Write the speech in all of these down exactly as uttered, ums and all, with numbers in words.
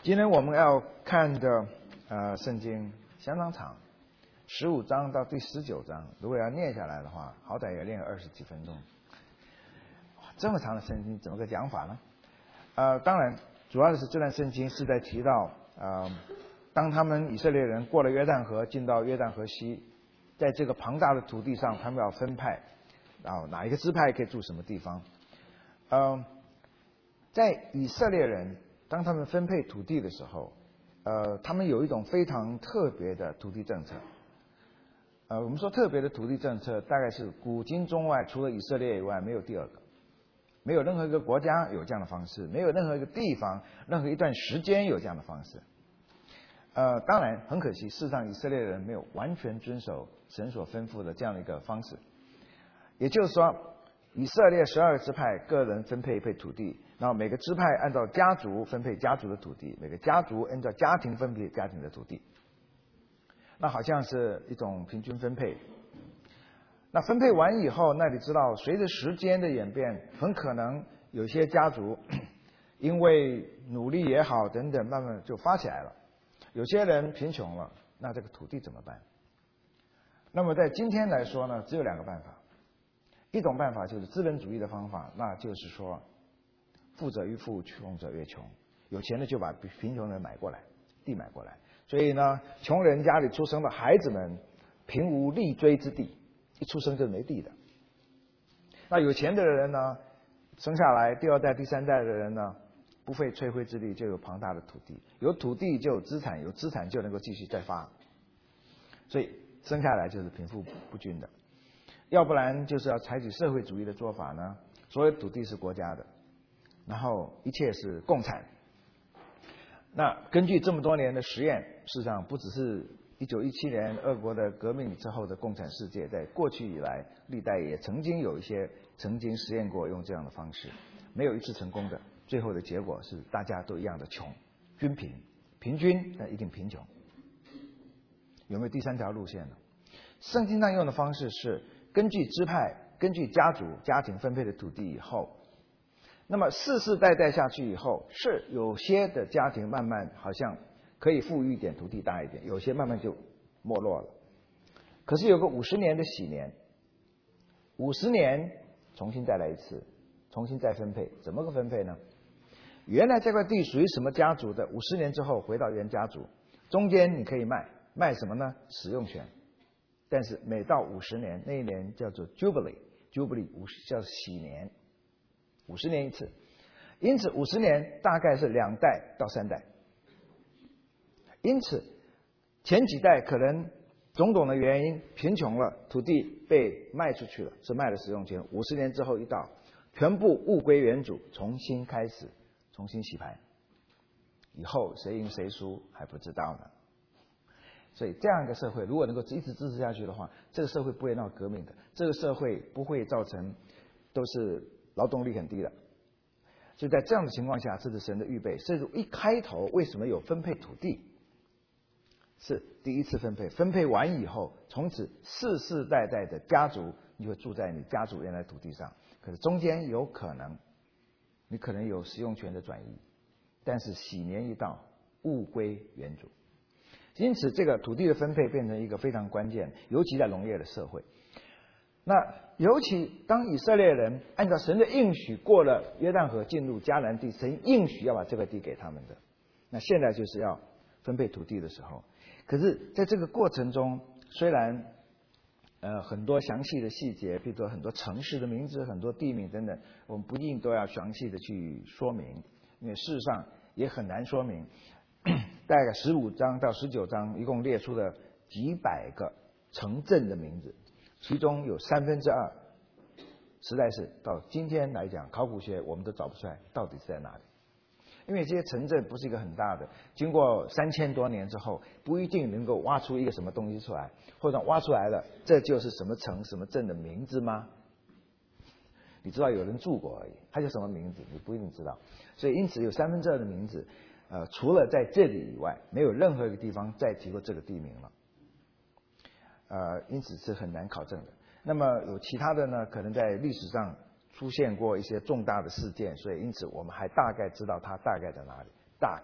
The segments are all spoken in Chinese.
今天我们要看的呃圣经相当长，十五章到第十九章，如果要念下来的话，好歹也念二十几分钟。这么长的圣经怎么个讲法呢？呃，当然，主要的是这段圣经是在提到，呃，当他们以色列人过了约旦河，进到约旦河西，在这个庞大的土地上，他们要分派，然后哪一个支派可以住什么地方。呃，在以色列人当他们分配土地的时候，呃，他们有一种非常特别的土地政策。呃，我们说特别的土地政策，大概是古今中外除了以色列以外没有第二个，没有任何一个国家有这样的方式，没有任何一个地方、任何一段时间有这样的方式。呃，当然很可惜，事实上以色列人没有完全遵守神所吩咐的这样的一个方式。也就是说，以色列十二个支派个人分配一片土地，然后每个支派按照家族分配家族的土地，每个家族按照家庭分配家庭的土地。那好像是一种平均分配。那分配完以后，那你知道，随着时间的演变，很可能有些家族因为努力也好等等，慢慢就发起来了。有些人贫穷了，那这个土地怎么办？那么在今天来说呢，只有两个办法。一种办法就是资本主义的方法，那就是说，富者愈富，穷者越穷。有钱的就把贫穷人买过来，地买过来。所以呢，穷人家里出生的孩子们，贫无立锥之地，一出生就没地的。那有钱的人呢，生下来第二代、第三代的人呢，不费吹灰之力就有庞大的土地，有土地就有资产，有资产就能够继续再发。所以生下来就是贫富不均的。要不然就是要采取社会主义的做法呢，所有土地是国家的，然后一切是共产。那根据这么多年的实验，事实上不只是一九一七年俄国的革命之后的共产世界，在过去以来历代也曾经有一些曾经实验过用这样的方式，没有一次成功的，最后的结果是大家都一样的穷，均贫，平均那一定贫穷。有没有第三条路线呢？圣经上用的方式是根据支派、根据家族、家庭分配的土地以后，那么世世代代下去以后，是有些的家庭慢慢好像可以富裕一点，土地大一点，有些慢慢就没落了。可是有个五十年的喜年，五十年重新再来一次，重新再分配，怎么个分配呢？原来这块地属于什么家族的，五十年之后回到原家族，中间你可以卖，卖什么呢？使用权。但是每到五十年，那一年叫做 Jubilee，Jubilee 五十叫喜年，五十年一次。因此五十年大概是两代到三代。因此前几代可能种种的原因贫穷了，土地被卖出去了，是卖了使用权。五十年之后一到，全部物归原主，重新开始，重新洗牌。以后谁赢谁输还不知道呢。所以这样一个社会如果能够一直支持下去的话，这个社会不会闹革命的，这个社会不会造成都是劳动力很低的。所以在这样的情况下，这是神的预备。所以一开头为什么有分配土地？是第一次分配，分配完以后，从此世世代代的家族，你会住在你家族原来土地上。可是中间有可能，你可能有使用权的转移，但是喜年一到，物归原主。因此这个土地的分配变成一个非常关键，尤其在农业的社会。那尤其当以色列人按照神的应许过了约旦河进入迦南地，神应许要把这个地给他们的，那现在就是要分配土地的时候。可是在这个过程中，虽然呃很多详细的细节，比如说很多城市的名字、很多地名等等，我们不一定都要详细的去说明，因为事实上也很难说明。大概十五章到十九章一共列出了几百个城镇的名字，其中有三分之二实在是到今天来讲，考古学我们都找不出来到底是在哪里。因为这些城镇不是一个很大的，经过三千多年之后，不一定能够挖出一个什么东西出来，或者挖出来了，这就是什么城什么镇的名字吗？你知道有人住过而已，它叫什么名字你不一定知道。所以因此有三分之二的名字呃，除了在这里以外，没有任何一个地方再提过这个地名了，呃，因此是很难考证的。那么有其他的呢，可能在历史上出现过一些重大的事件，所以因此我们还大概知道它大概在哪里，大概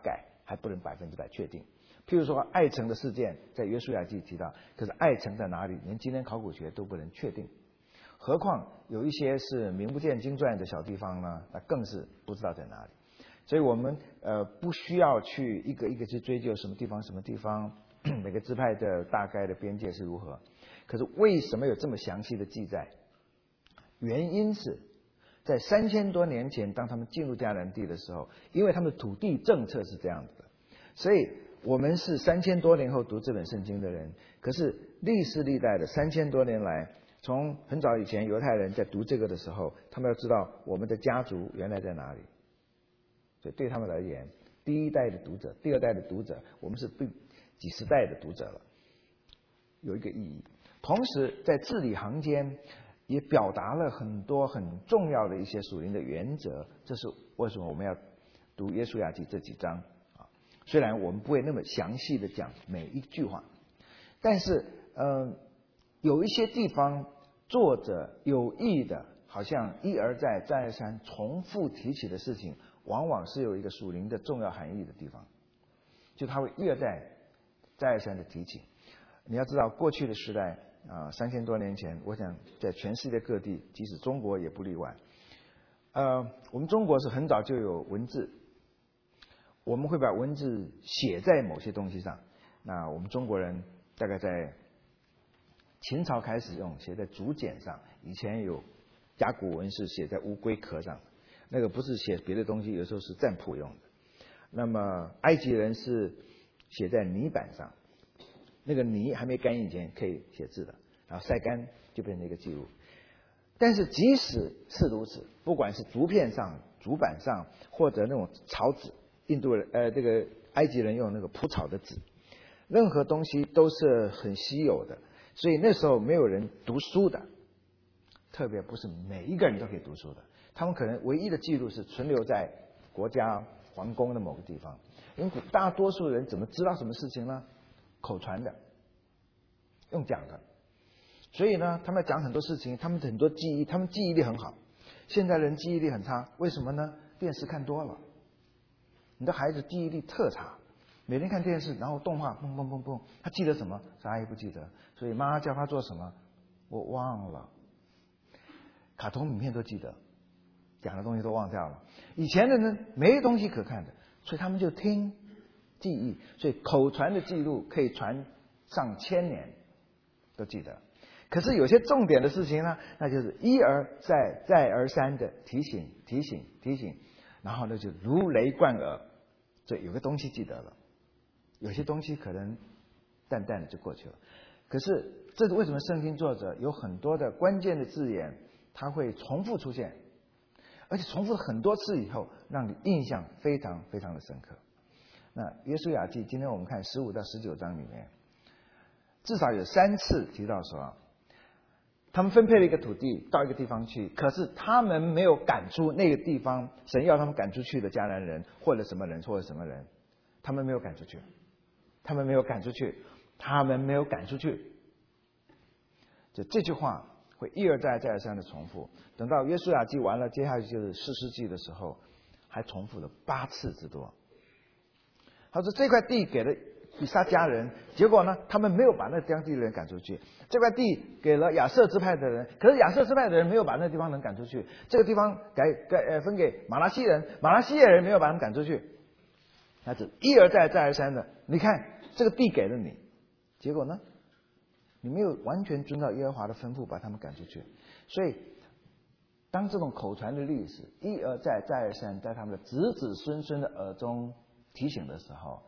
还不能百分之百确定。譬如说爱城的事件，在约书亚记提到，可是爱城在哪里，连今天考古学都不能确定。何况有一些是名不见经传的小地方呢，那更是不知道在哪里。所以我们呃不需要去一个一个去追究什么地方什么地方，每个支派的大概的边界是如何。可是为什么有这么详细的记载？原因是在三千多年前，当他们进入迦南地的时候，因为他们的土地政策是这样子的，所以我们是三千多年后读这本圣经的人。可是历世历代的三千多年来，从很早以前犹太人在读这个的时候，他们要知道我们的家族原来在哪里。所以对他们而言，第一代的读者，第二代的读者，我们是对几十代的读者了，有一个意义。同时在字里行间也表达了很多很重要的一些属灵的原则，这是为什么我们要读约书亚记这几章啊。虽然我们不会那么详细的讲每一句话，但是呃有一些地方作者有意的好像一而再再而三重复提起的事情，往往是有一个属灵的重要含义的地方，就他会一而再再而三的提起。你要知道过去的时代啊，三千多年前，我想在全世界各地，即使中国也不例外。呃，我们中国是很早就有文字，我们会把文字写在某些东西上。那我们中国人大概在秦朝开始用写在竹简上，以前有甲骨文是写在乌龟壳上，那个不是写别的东西，有时候是占卜用的。那么埃及人是写在泥板上。那个泥还没干以前可以写字的，然后晒干就变成一个记录。但是即使是如此，不管是竹片上、竹板上，或者那种草纸，印度人呃这个埃及人用那个蒲草的纸，任何东西都是很稀有的，所以那时候没有人读书的，特别不是每一个人都可以读书的。他们可能唯一的记录是存留在国家皇宫的某个地方，因为大多数人怎么知道什么事情呢？口传的，用讲的。所以呢，他们讲很多事情，他们很多记忆，他们记忆力很好。现在人记忆力很差，为什么呢？电视看多了。你的孩子记忆力特差，每天看电视，然后动画，嘣嘣嘣嘣，他记得什么？啥也不记得。所以妈妈叫他做什么，我忘了。卡通影片都记得，讲的东西都忘掉了。以前的人没东西可看的，所以他们就听。记忆，所以口传的记录可以传上千年都记得。可是有些重点的事情呢，那就是一而再再而三的提醒提醒提醒，然后呢就如雷贯耳。所以有个东西记得了，有些东西可能淡淡的就过去了。可是这是为什么圣经作者有很多的关键的字眼，它会重复出现，而且重复了很多次以后，让你印象非常非常的深刻。那约书亚记今天我们看十五到十九章里面，至少有三次提到说，他们分配了一个土地到一个地方去，可是他们没有赶出那个地方神要他们赶出去的迦南人或者什么人或者什么人，他们没有赶出去，他们没有赶出去，他们没有赶出去。就这句话会一而再再而三的重复，等到约书亚记完了，接下去就是士师记的时候，还重复了八次之多。他说这块地给了以撒家人，结果呢，他们没有把那当地的人赶出去。这块地给了亚瑟支派的人，可是亚瑟支派的人没有把那地方人赶出去。这个地方改改呃分给马拉西人，马拉西人没有把他们赶出去。他是一而再再而三的，你看这个地给了你，结果呢，你没有完全遵照耶和华的吩咐把他们赶出去。所以当这种口传的历史一而再再而三在他们的子子孙孙的耳中提醒的时候，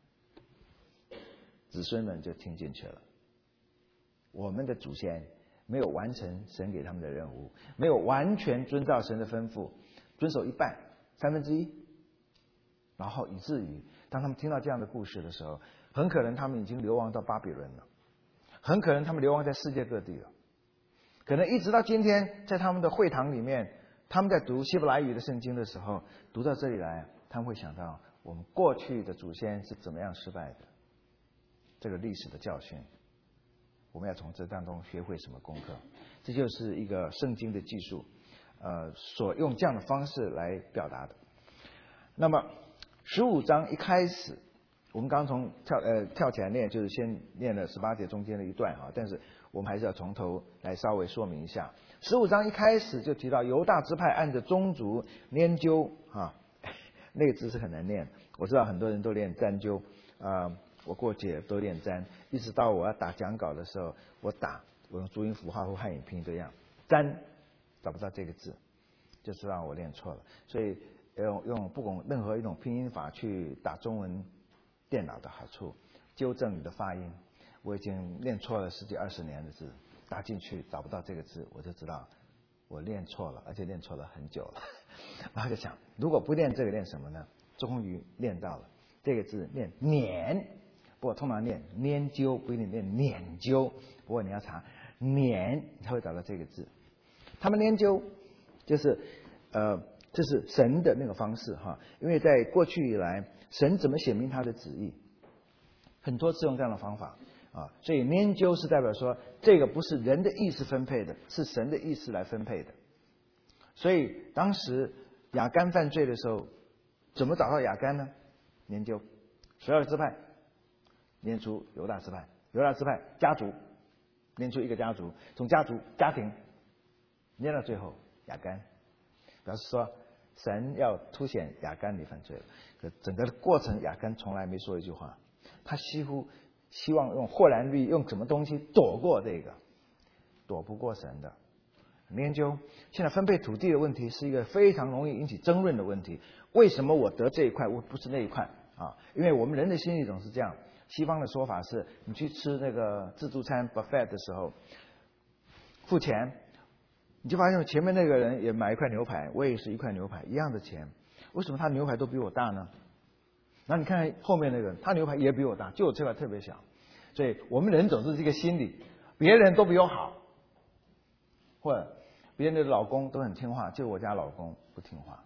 子孙们就听进去了。我们的祖先没有完成神给他们的任务，没有完全遵照神的吩咐，遵守一半三分之一，然后以至于当他们听到这样的故事的时候，很可能他们已经流亡到巴比伦了，很可能他们流亡在世界各地了，可能一直到今天在他们的会堂里面，他们在读希伯来语的圣经的时候，读到这里来，他们会想到我们过去的祖先是怎么样失败的，这个历史的教训，我们要从这当中学会什么功课。这就是一个圣经的技术，呃，所用这样的方式来表达的。那么十五章一开始，我们刚从跳呃跳起来念，就是先念了十八节中间的一段啊，但是我们还是要从头来稍微说明一下。十五章一开始就提到犹大支派按着宗族拈阄啊，那个字是很难念，我知道很多人都念占阄啊、呃，我过去也都念占，一直到我要打讲稿的时候，我打我用注音符号或汉语拼音这样占找不到这个字，就知道我念错了，所以用用不管任何一种拼音法去打中文电脑的好处，纠正你的发音。我已经念错了十几二十年的字，打进去找不到这个字，我就知道我念错了，而且念错了很久了。然后就想，如果不念这个，念什么呢？终于念到了这个字，念捻，不过通常念拈阄，不一定念捻阄。不过你要查捻，你才会找到这个字。他们拈阄就是呃，这是神的那个方式哈，因为在过去以来，神怎么显明他的旨意，很多次用这样的方法啊，所以拈阄是代表说，这个不是人的意识分配的，是神的意识来分配的。所以当时亚干犯罪的时候，怎么找到亚干呢？拈阄，十二支派拈出犹大支派，犹大支派家族拈出一个家族，从家族家庭拈到最后亚干，表示说神要凸显亚干你犯罪了。可整个过程亚干从来没说一句话，他几乎希望用霍兰律用什么东西躲过这个，躲不过神的。研究现在分配土地的问题是一个非常容易引起争论的问题。为什么我得这一块，我不是那一块啊？因为我们人的心理总是这样。西方的说法是，你去吃那个自助餐 buffet 的时候，付钱，你就发现前面那个人也买一块牛排，我也是一块牛排，一样的钱，为什么他牛排都比我大呢？然后你看后面那个人，他牛排也比我大，就我这块特别小。所以我们人总是这个心理，别人都比我好，或者别人的老公都很听话，就我家老公不听话。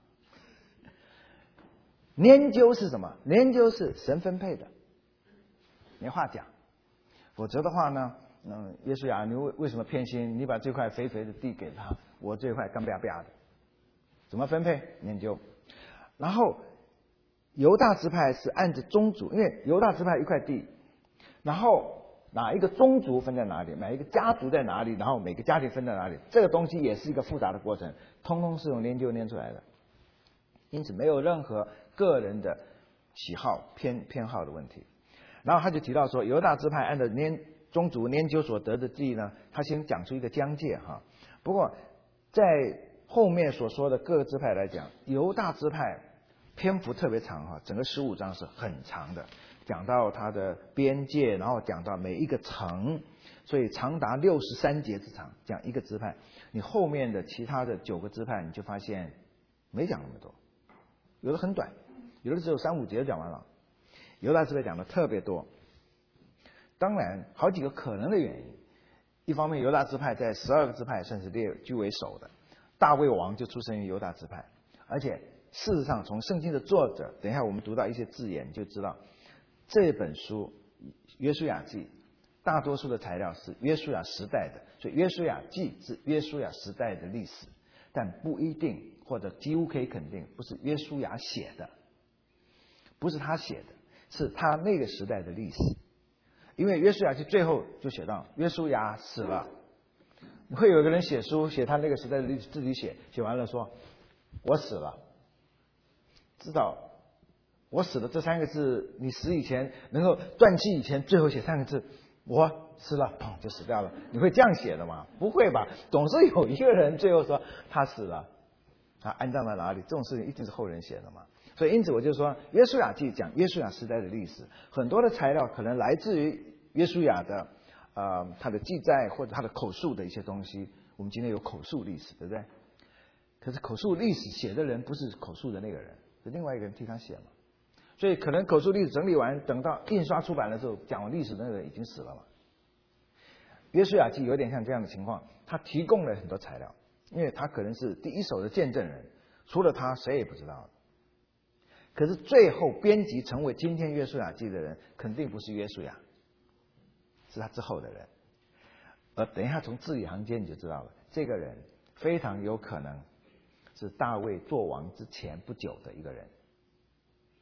拈阄是什么？拈阄是神分配的，没话讲。否则的话呢，嗯，耶稣呀，你为为什么偏心？你把这块肥肥的地给他，我这块干巴巴的，怎么分配？拈阄。然后犹大支派是按着宗族，因为犹大支派一块地，然后哪一个宗族分在哪里，哪一个家族在哪里，然后每个家庭分在哪里，这个东西也是一个复杂的过程，通通是用拈阄拈出来的。因此没有任何个人的喜好偏偏好的问题。然后他就提到说，犹大支派按照拈宗族拈阄所得的地呢，他先讲出一个疆界哈。不过在后面所说的各个支派来讲，犹大支派篇幅特别长哈，整个十五章是很长的，讲到它的边界，然后讲到每一个城，所以长达六十三节之长，讲一个支派。你后面的其他的九个支派，你就发现没讲那么多，有的很短，有的只有三五节就讲完了。犹大支派讲的特别多，当然好几个可能的原因。一方面，犹大支派在十二个支派算是列居为首的，大卫王就出生于犹大支派，而且事实上，从圣经的作者，等一下我们读到一些字眼，就知道这本书《约书亚记》大多数的材料是约书亚时代的，所以《约书亚记》是约书亚时代的历史，但不一定或者几乎可以肯定不是约书亚写的，不是他写的，是他那个时代的历史。因为《约书亚记》最后就写到约书亚死了，会有一个人写书，写他那个时代的历史，自己写，写完了说我死了。至少我死了这三个字，你死以前能够断气以前，最后写三个字我死了，砰就死掉了。你会这样写的吗？不会吧，总是有一个人最后说他死了，他安葬在哪里，这种事情一定是后人写的嘛。所以因此我就说约书亚记讲约书亚时代的历史，很多的材料可能来自于约书亚的呃他的记载或者他的口述的一些东西。我们今天有口述历史，对不对？可是口述历史写的人不是口述的那个人，是另外一个人替他写嘛。所以可能口述历史整理完，等到印刷出版的时候，讲历史的那个人已经死了嘛。约书亚记有点像这样的情况，他提供了很多材料，因为他可能是第一手的见证人，除了他谁也不知道。可是最后编辑成为今天约书亚记的人，肯定不是约书亚，是他之后的人。而等一下从字里行间你就知道了，这个人非常有可能是大卫做王之前不久的一个人。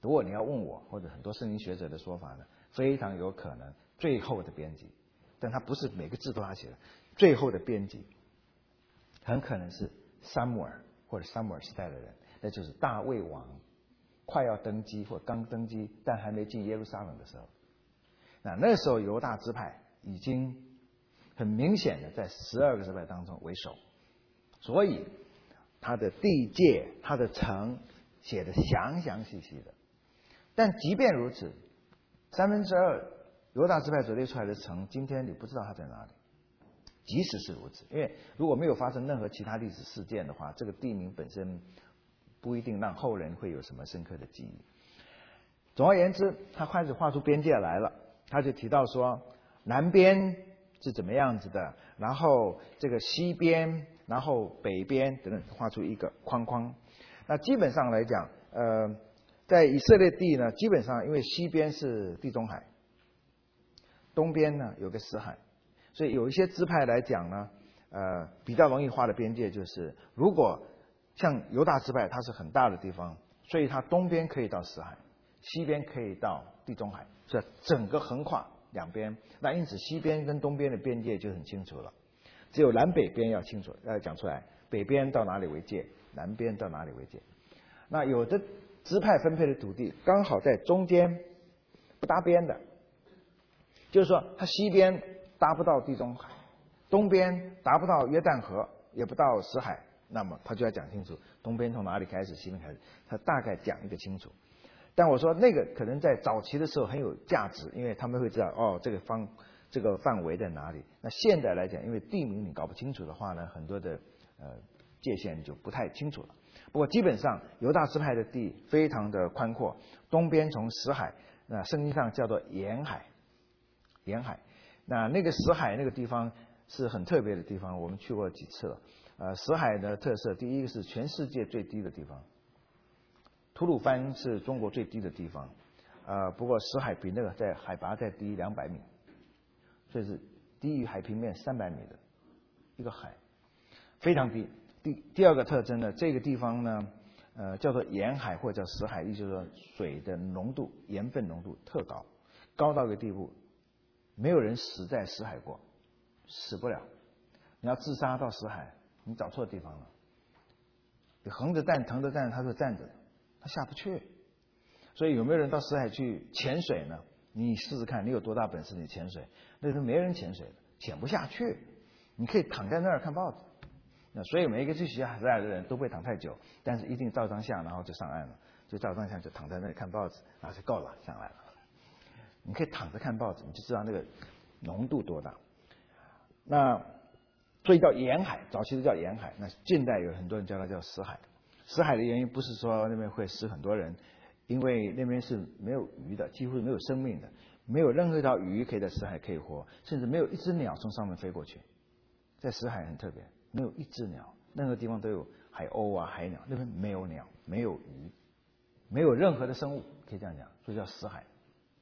如果你要问我或者很多圣经学者的说法呢，非常有可能最后的编辑，但他不是每个字都他写的，最后的编辑很可能是撒母耳或者撒母耳时代的人，那就是大卫王快要登基或刚登基但还没进耶路撒冷的时候。那那时候犹大支派已经很明显的在十二个支派当中为首，所以他的地界他的城写的详详细细的。但即便如此，三分之二犹大支派所列出来的城，今天你不知道它在哪里。即使是如此，因为如果没有发生任何其他历史事件的话，这个地名本身不一定让后人会有什么深刻的记忆。总而言之，他开始画出边界来了，他就提到说南边是怎么样子的，然后这个西边，然后北边等等，画出一个框框。那基本上来讲，呃，在以色列地呢，基本上因为西边是地中海，东边呢有个死海，所以有一些支派来讲呢，呃，比较容易画的边界就是，如果像犹大支派，它是很大的地方，所以它东边可以到死海，西边可以到地中海，所以整个横跨两边。那因此西边跟东边的边界就很清楚了，只有南北边要清楚，要讲出来，北边到哪里为界，南边到哪里为界。那有的支派分配的土地刚好在中间不搭边的，就是说它西边达不到地中海，东边达不到约旦河，也不到死海，那么他就要讲清楚东边从哪里开始，西边开始，他大概讲一个清楚。但我说那个可能在早期的时候很有价值，因为他们会知道哦这个方这个范围在哪里。那现在来讲，因为地名你搞不清楚的话呢，很多的呃界限就不太清楚了。不过基本上犹大支派的地非常的宽阔，东边从死海，那圣经上叫做沿海，沿海。那那个死海那个地方是很特别的地方，我们去过几次了。呃，死海的特色，第一个是全世界最低的地方，吐鲁番是中国最低的地方，呃，不过死海比那个在海拔再低两百米，所以是低于海平面三百米的一个海，非常低。第第二个特征呢，这个地方呢，呃，叫做盐海或者叫死海，意思就是说水的浓度、盐分浓度特高，高到一个地步，没有人死在死海过，死不了。你要自杀到死海，你找错地方了。你横着站、腾着站，他就站着，他下不去。所以有没有人到死海去潜水呢？你试试看，你有多大本事？你潜水，那时候没人潜水的，潜不下去。你可以躺在那儿看报纸。那所以每一个去死海的人都不会躺太久，但是一定照张相，然后就上岸了。就照张相，就躺在那里看报纸，然后就够了，上来了。你可以躺着看报纸，你就知道那个浓度多大。那所以叫沿海，早期都叫沿海。那近代有很多人叫它叫死海。死海的原因不是说那边会死很多人，因为那边是没有鱼的，几乎没有生命的，没有任何一条鱼可以在死海可以活，甚至没有一只鸟从上面飞过去。在死海很特别，没有一只鸟，任何地方都有海鸥啊、海鸟，那边没有鸟，没有鱼，没有任何的生物，可以这样讲，所以叫死海。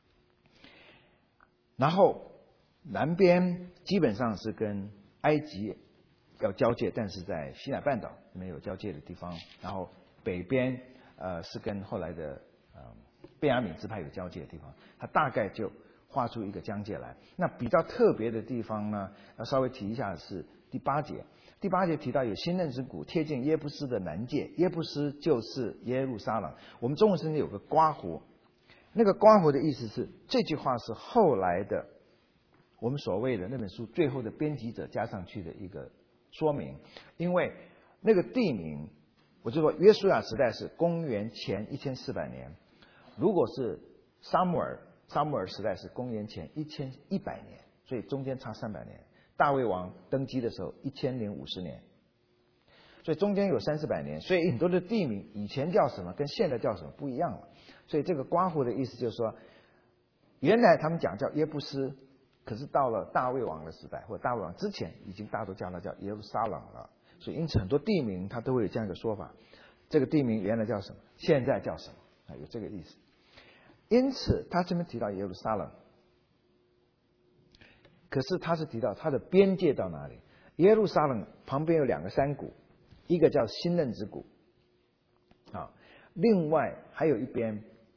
然后南边基本上是跟埃及要交界，但是在西奈半岛没有交界的地方。然后北边呃是跟后来的呃便雅悯支派有交界的地方，它大概就画出一个疆界来。那比较特别的地方呢，要稍微提一下是第八节。第八节提到有新嫩之谷贴近耶布斯的南界，耶布斯就是耶路撒冷。我们中文圣经有个刮胡，那个刮胡的意思是这句话是后来的我们所谓的那本书最后的编辑者加上去的一个说明。因为那个地名，我就说约书亚时代是公元前一千四百年，如果是撒母耳撒母耳时代是公元前一千一百年，所以中间差三百年。大卫王登基的时候一千零五十年，所以中间有三四百年，所以很多的地名以前叫什么跟现在叫什么不一样了。所以这个刮胡的意思就是说，原来他们讲叫耶布斯，可是到了大卫王的时代或者大卫王之前，已经大家都叫它叫耶路撒冷了。所以因此很多地名它都会有这样一个说法，这个地名原来叫什么，现在叫什么啊，有这个意思。因此他这边提到耶路撒冷，可是他是提到它的边界到哪里。耶路撒冷旁边有两个山谷，一个叫新嫩之谷啊，另外还有一边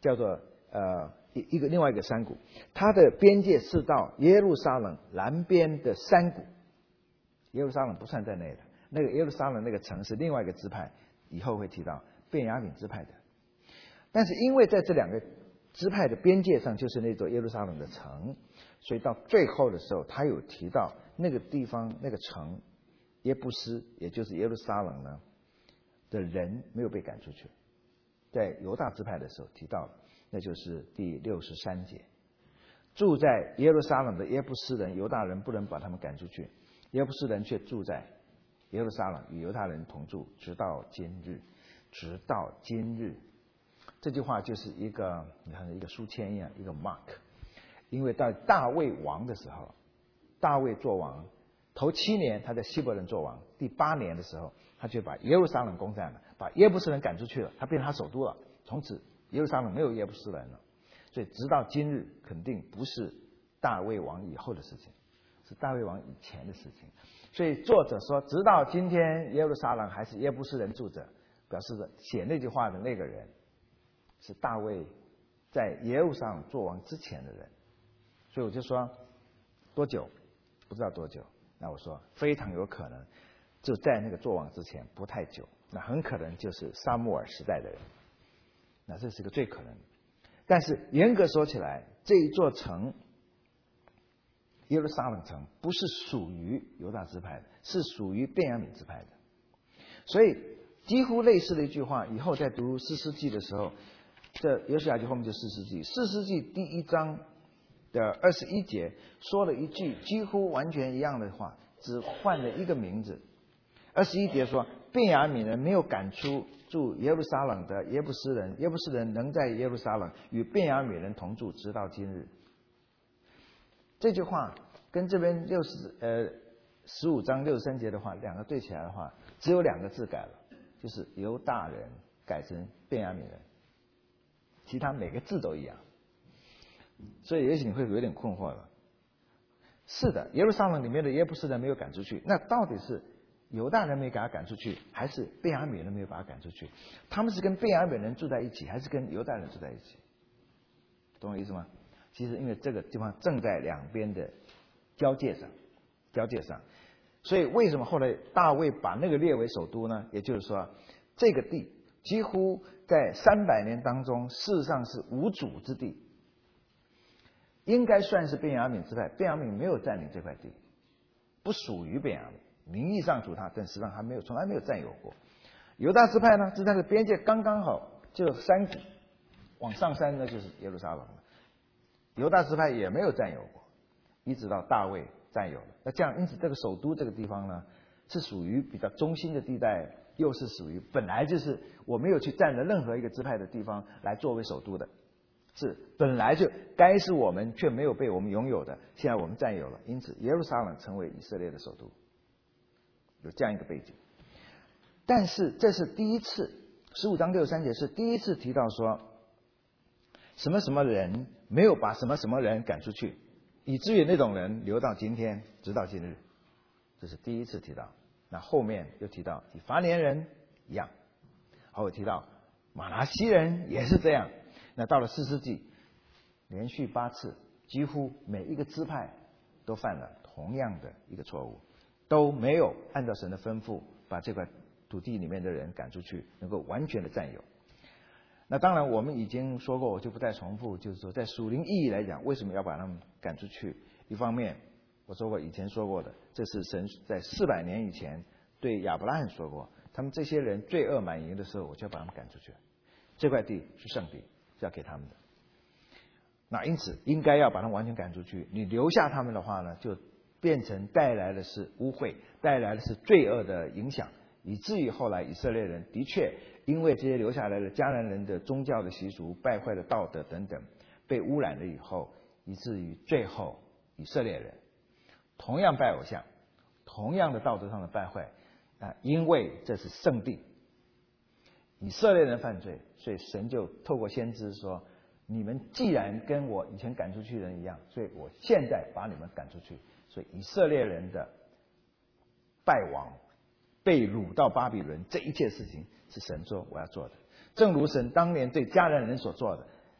叫做呃一一个另外一个山谷，它的边界是到耶路撒冷南边的山谷。耶路撒冷不算在内的，那个耶路撒冷那个城是另外一个支派，以后会提到便雅悯支派的。但是因为在这两个支派的边界上就是那座耶路撒冷的城，所以到最后的时候，他有提到那个地方那个城耶布斯，也就是耶路撒冷呢的人没有被赶出去。在犹大支派的时候提到了，那就是第六十三节，住在耶路撒冷的耶布斯人，犹大人不能把他们赶出去，耶布斯人却住在耶路撒冷，与犹大人同住，直到今日，直到今日。这句话就是一个你看一个书签一样，一个 mark。因为到大卫王的时候，大卫做王头七年，他在希伯伦做王，第八年的时候，他就把耶路撒冷攻占了，把耶布斯人赶出去了，他变成他首都了。从此耶路撒冷没有耶布斯人了。所以直到今日，肯定不是大卫王以后的事情，是大卫王以前的事情。所以作者说，直到今天耶路撒冷还是耶布斯人住着，表示着写那句话的那个人是大卫在耶路撒冷做王之前的人。所以我就说多久不知道多久，那我说非常有可能就在那个做王之前不太久，那很可能就是撒母耳时代的人，那这是个最可能的。但是严格说起来，这一座城耶路撒冷城不是属于犹大支派的，是属于便雅悯支派的。所以几乎类似的一句话，以后在读士师记的时候，这约书亚记后面就士师记，士师记第一章的二十一节说了一句几乎完全一样的话，只换了一个名字。二十一节说，便雅悯人没有赶出住耶路撒冷的耶布斯人，耶布斯人能在耶路撒冷与便雅悯人同住，直到今日。这句话跟这边六十呃十五章六十三节的话，两个对起来的话，只有两个字改了，就是犹大人改成便雅悯人，其他每个字都一样。所以也许你会有点困惑了。是的，耶路撒冷里面的耶布斯人没有赶出去，那到底是犹大人没把他赶出去，还是便雅悯人没有把他赶出去？他们是跟便雅悯人住在一起，还是跟犹大人住在一起？懂我意思吗？其实因为这个地方正在两边的交界上，交界上，所以为什么后来大卫把那个列为首都呢？也就是说，这个地几乎在三百年当中，事实上是无主之地，应该算是便雅悯支派。便雅悯没有占领这块地，不属于便雅悯，名义上属他，但实际上还没有，从来没有占有过。犹大支派呢，是它的边界刚刚好，就山谷往上山呢就是耶路撒冷了。犹大支派也没有占有过，一直到大卫占有了。那这样，因此这个首都这个地方呢，是属于比较中心的地带，又是属于本来就是我没有去占了任何一个支派的地方来作为首都的，是本来就该是我们却没有被我们拥有的，现在我们占有了，因此耶路撒冷成为以色列的首都，有这样一个背景。但是这是第一次，十五章六十三节是第一次提到说什么什么人没有把什么什么人赶出去，以至于那种人留到今天，直到今日，这是第一次提到。那后面又提到以法莲人一样，还有提到马拿西人也是这样。那到了士师记，连续八次，几乎每一个支派都犯了同样的一个错误，都没有按照神的吩咐把这块土地里面的人赶出去，能够完全的占有。那当然我们已经说过，我就不再重复，就是说在属灵意义来讲，为什么要把他们赶出去？一方面我说过，以前说过的，这是神在四百年以前对亚伯拉罕说过，他们这些人罪恶满盈的时候，我就要把他们赶出去，这块地是圣地，是要给他们的。那因此应该要把他们完全赶出去，你留下他们的话呢，就变成带来的是污秽，带来的是罪恶的影响，以至于后来以色列人的确因为这些留下来的迦南人的宗教的习俗、败坏的道德等等被污染了以后，以至于最后以色列人同样拜偶像，同样的道德上的败坏啊，因为这是圣地，以色列人犯罪，所以神就透过先知说，你们既然跟我以前赶出去的人一样，所以我现在把你们赶出去。所以以色列人的败亡，被掳到巴比伦，这一切事情是神说我要做的，正如神当年对迦南人所做的，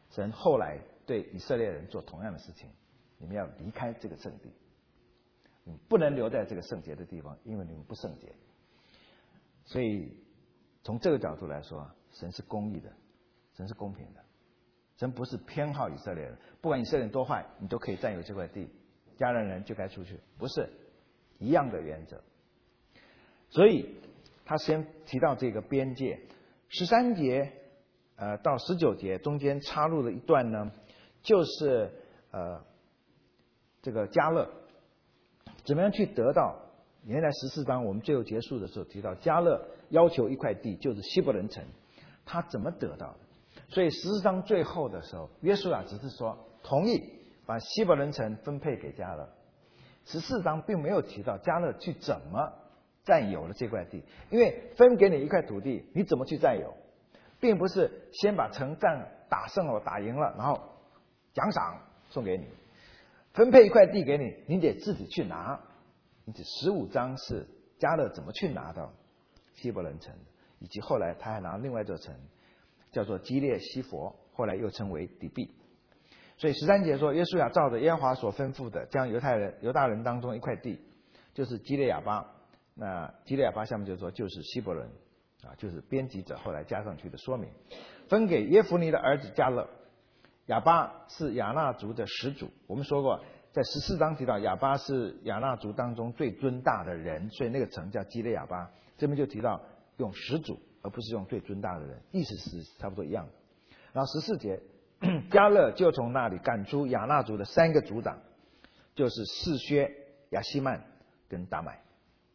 神后来对以色列人做同样的事情，你们要离开这个圣地，你们不能留在这个圣洁的地方，因为你们不圣洁。所以从这个角度来说，神是公义的，神是公平的，神不是偏好以色列人，不管以色列人多坏，你都可以占有这块地，迦南人就该出去，不是一样的原则。所以他先提到这个边界，十三节呃到十九节中间插入了一段呢，就是呃这个迦勒怎么样去得到。原来十四章我们最后结束的时候提到，迦勒要求一块地，就是希伯伦城，他怎么得到的？所以十四章最后的时候，约书亚只是说同意把希伯伦城分配给迦勒。十四章并没有提到迦勒去怎么占有了这块地，因为分给你一块土地，你怎么去占有，并不是先把城战打胜了、打赢了，然后奖赏送给你，分配一块地给你，你得自己去拿。因此十五章是迦勒怎么去拿到希伯伦城的，以及后来他还拿另外一座城叫做基列西弗，后来又称为底比。所以十三节说，约书亚照着耶和华所吩咐的，将犹太人犹大人当中一块地，就是基列亚巴。那基列亚巴下面就说就是希伯伦啊，就是编辑者后来加上去的说明，分给耶孚尼的儿子迦勒。亚巴是亚衲族的始祖，我们说过在十四章提到亚巴是亚衲族当中最尊大的人，所以那个城叫基列亚巴。这边就提到用始祖而不是用最尊大的人，意思是差不多一样的。然后十四节，迦勒就从那里赶出亚衲族的三个族长，就是示薛、亚希曼跟达买。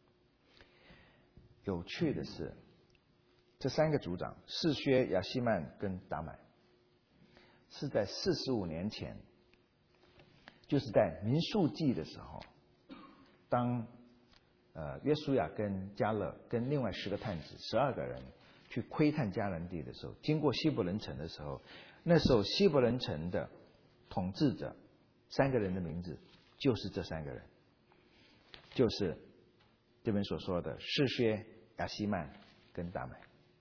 有趣的是，这三个族长示薛、亚希曼跟达买是在四十五年前，就是在民数记的时候，当呃约书亚跟迦勒跟另外十个探子十二个人去窥探迦南地的时候，经过希伯伦城的时候，那时候希伯伦城的统治者三个人的名字就是这三个人，就是这边所说的示薛、亚希曼跟达买。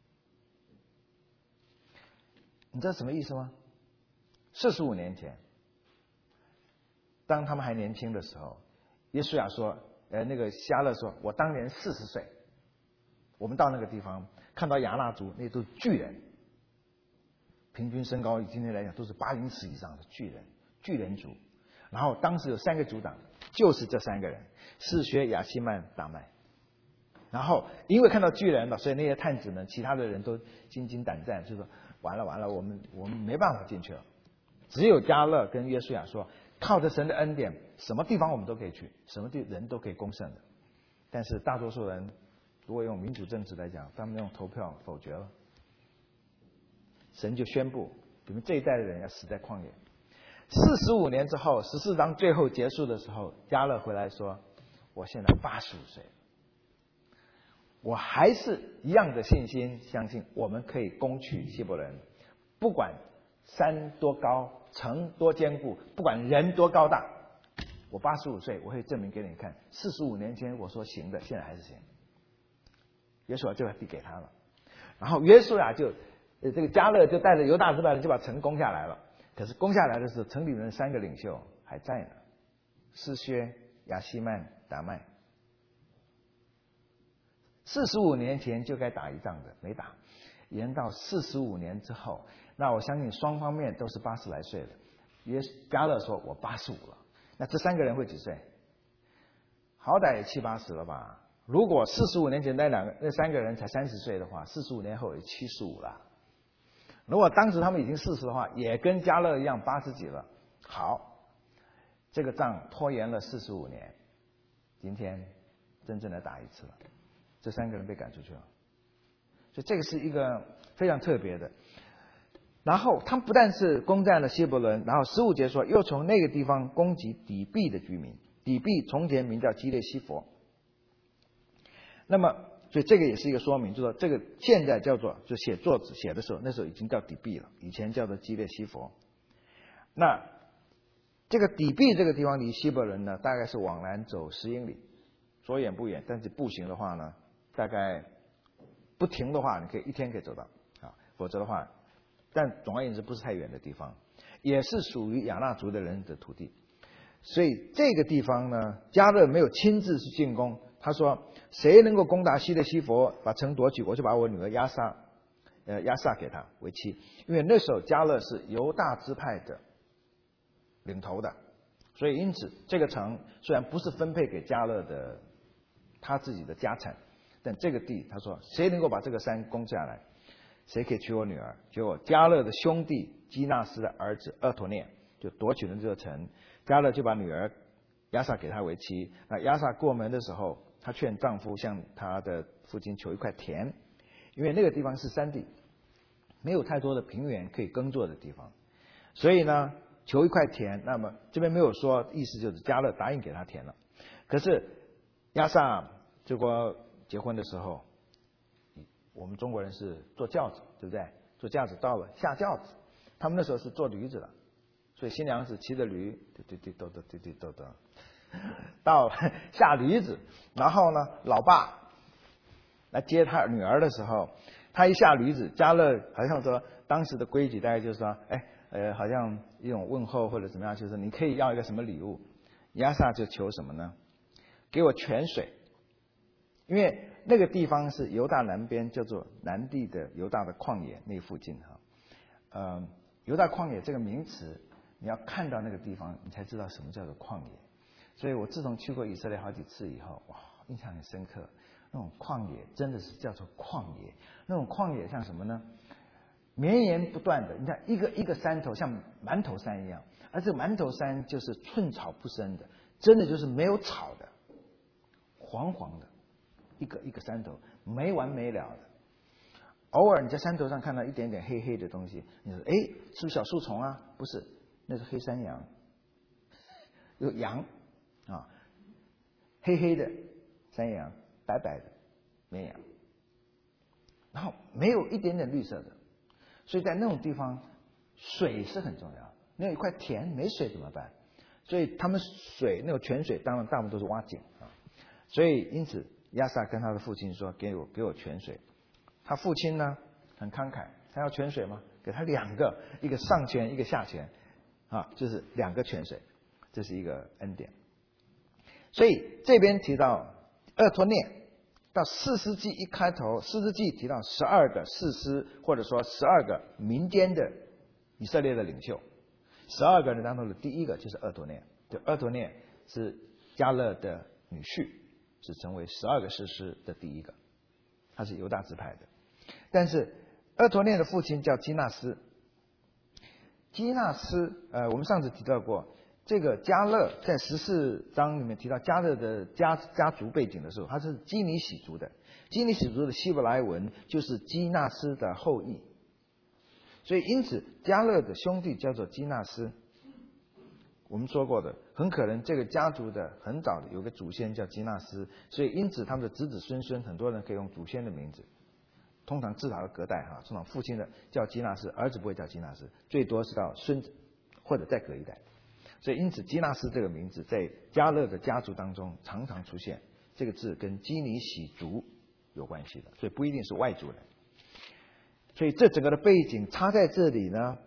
你知道什么意思吗？四十五年前，当他们还年轻的时候，约书亚说，呃，那个迦勒说，我当年四十岁，我们到那个地方看到亚衲族，那都是巨人，平均身高以今天来讲都是八英尺以上的巨人，巨人族。然后当时有三个族长，就是这三个人，示薛、亚希曼、达买。然后因为看到巨人了，所以那些探子呢，其他的人都心惊胆战，就说完了完了，我们我们没办法进去了。只有迦勒跟约书亚说，靠着神的恩典，什么地方我们都可以去，什么地人都可以攻胜的。但是大多数人，如果用民主政治来讲，他们用投票否决了。神就宣布，你们这一代的人要死在旷野。四十五年之后，十四章最后结束的时候，迦勒回来说，我现在八十五岁了，我还是一样的信心，相信我们可以攻取希伯伦，不管山多高，城多坚固，不管人多高大，我八十五岁，我会证明给你看，四十五年前我说行的，现在还是行。约书亚就把地给他了，然后约书亚就呃这个迦勒就带着犹大支派人就把城攻下来了。可是攻下来的时候，城里面的三个领袖还在呢，示薛、亚希曼、达麦。四十五年前就该打一仗的，没打，延到四十五年之后，那我相信双方面都是八十来岁了。约迦勒说我八十五了，那这三个人会几岁？好歹也七八十了吧？如果四十五年前那两个那三个人才三十岁的话，四十五年后也七十五了。如果当时他们已经四十的话，也跟迦勒一样八十几了。好，这个仗拖延了四十五年，今天真正的打一次了。这三个人被赶出去了，所以这个是一个非常特别的。然后他们不但是攻占了希伯伦，然后十五节说又从那个地方攻击底比的居民。底比从前名叫基列西弗。那么所以这个也是一个说明，就是说这个现在叫做就写作纸写的时候，那时候已经叫底比了，以前叫做基列西弗。那这个底比这个地方离希伯伦呢，大概是往南走十英里，说远不远，但是步行的话呢，大概不停的话，你可以一天可以走到啊，否则的话但总而言之不是太远的地方，也是属于亚纳族的人的土地。所以这个地方呢，迦勒没有亲自去进攻，他说谁能够攻打西的西佛，把城夺取，我就把我女儿亚萨呃亚萨给他为妻。因为那时候迦勒是犹大支派的领头的，所以因此这个城虽然不是分配给迦勒的他自己的家产，但这个地他说谁能够把这个山攻下来，谁可以娶我女儿。结果迦勒的兄弟基纳斯的儿子厄陀涅就夺取了这座城，迦勒就把女儿亚萨给他为妻。那亚萨过门的时候，她劝丈夫向她的父亲求一块田，因为那个地方是山地，没有太多的平原可以耕作的地方，所以呢求一块田。那么这边没有说，意思就是迦勒答应给他田了。可是亚萨结果结婚的时候，我们中国人是坐轿子，对不对？坐轿子到了下轿子，他们那时候是坐驴子的，所以新娘子骑着驴，对对对，抖抖对对抖抖，到下驴子，然后呢，老爸来接他女儿的时候，他一下驴子，迦勒好像说当时的规矩大概就是说，哎呃，好像一种问候或者怎么样，就是你可以要一个什么礼物，亚萨就求什么呢？给我泉水，因为那个地方是犹大南边，叫做南地的犹大的旷野那附近哈，呃，犹大旷野这个名词，你要看到那个地方，你才知道什么叫做旷野。所以我自从去过以色列好几次以后，哇，印象很深刻。那种旷野真的是叫做旷野，那种旷野像什么呢？绵延不断的，你看一个一个山头像馒头山一样，而这个馒头山就是寸草不生的，真的就是没有草的，黄黄的，一个一个山头没完没了的。偶尔你在山头上看到一点点黑黑的东西，你说哎，是不是小树丛啊？不是，那是黑山羊，有羊啊，黑黑的山羊，白白的绵羊，然后没有一点点绿色的，所以在那种地方水是很重要。那有一块田没水怎么办？所以他们水那个泉水当然大部分都是挖井啊，所以因此亚萨跟他的父亲说：“给我给我泉水。”他父亲呢很慷慨，他要泉水吗？给他两个，一个上泉，一个下泉，啊，就是两个泉水，这是一个恩典。所以这边提到厄托涅，到士师记一开头，士师记提到十二个士师，或者说十二个民间的以色列的领袖，十二个人当中的第一个就是厄托涅，就厄托涅是迦勒的女婿，是成为十二个士师的第一个，他是犹大支派的。但是厄托涅的父亲叫基纳斯，基纳斯呃，我们上次提到过，这个迦勒在十四章里面提到迦勒的家家族背景的时候，他是基尼喜族的，基尼喜族的希伯来文就是基纳斯的后裔，所以因此迦勒的兄弟叫做基纳斯。我们说过的，很可能这个家族的很早的有个祖先叫基纳斯，所以因此他们的子子孙孙很多人可以用祖先的名字，通常至少要隔代哈，通常父亲的叫基纳斯，儿子不会叫基纳斯，最多是到孙子或者再隔一代。所以因此基纳斯这个名字在迦勒的家族当中常常出现，这个字跟基尼喜族有关系的，所以不一定是外族人。所以这整个的背景插在这里呢，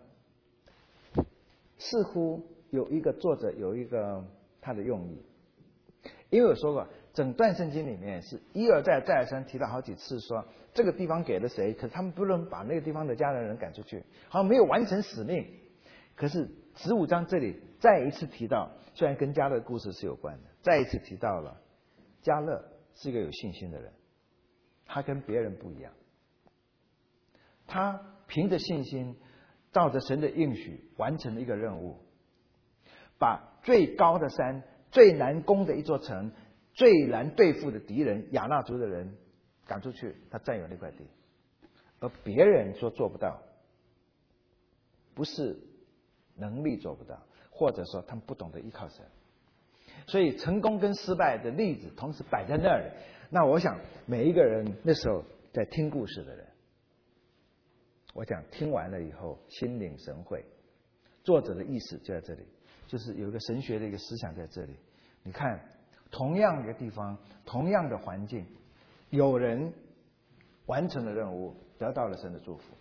似乎有一个作者有一个他的用意。因为我说过，整段圣经里面是一而再再而三提到好几次说这个地方给了谁，可是他们不能把那个地方的家人人赶出去，好像没有完成使命。可是十五章这里再一次提到，虽然跟迦勒故事是有关的，再一次提到了迦勒是一个有信心的人，他跟别人不一样，他凭着信心照着神的应许完成了一个任务，把最高的山、最难攻的一座城、最难对付的敌人亚衲族的人赶出去，他占有那块地。而别人说做不到，不是能力做不到，或者说他们不懂得依靠神。所以成功跟失败的例子同时摆在那儿。那我想每一个人那时候在听故事的人，我讲听完了以后心领神会，作者的意思就在这里，就是有一个神学的一个思想在这里。你看同样一个地方，同样的环境，有人完成了任务，得到了神的祝福，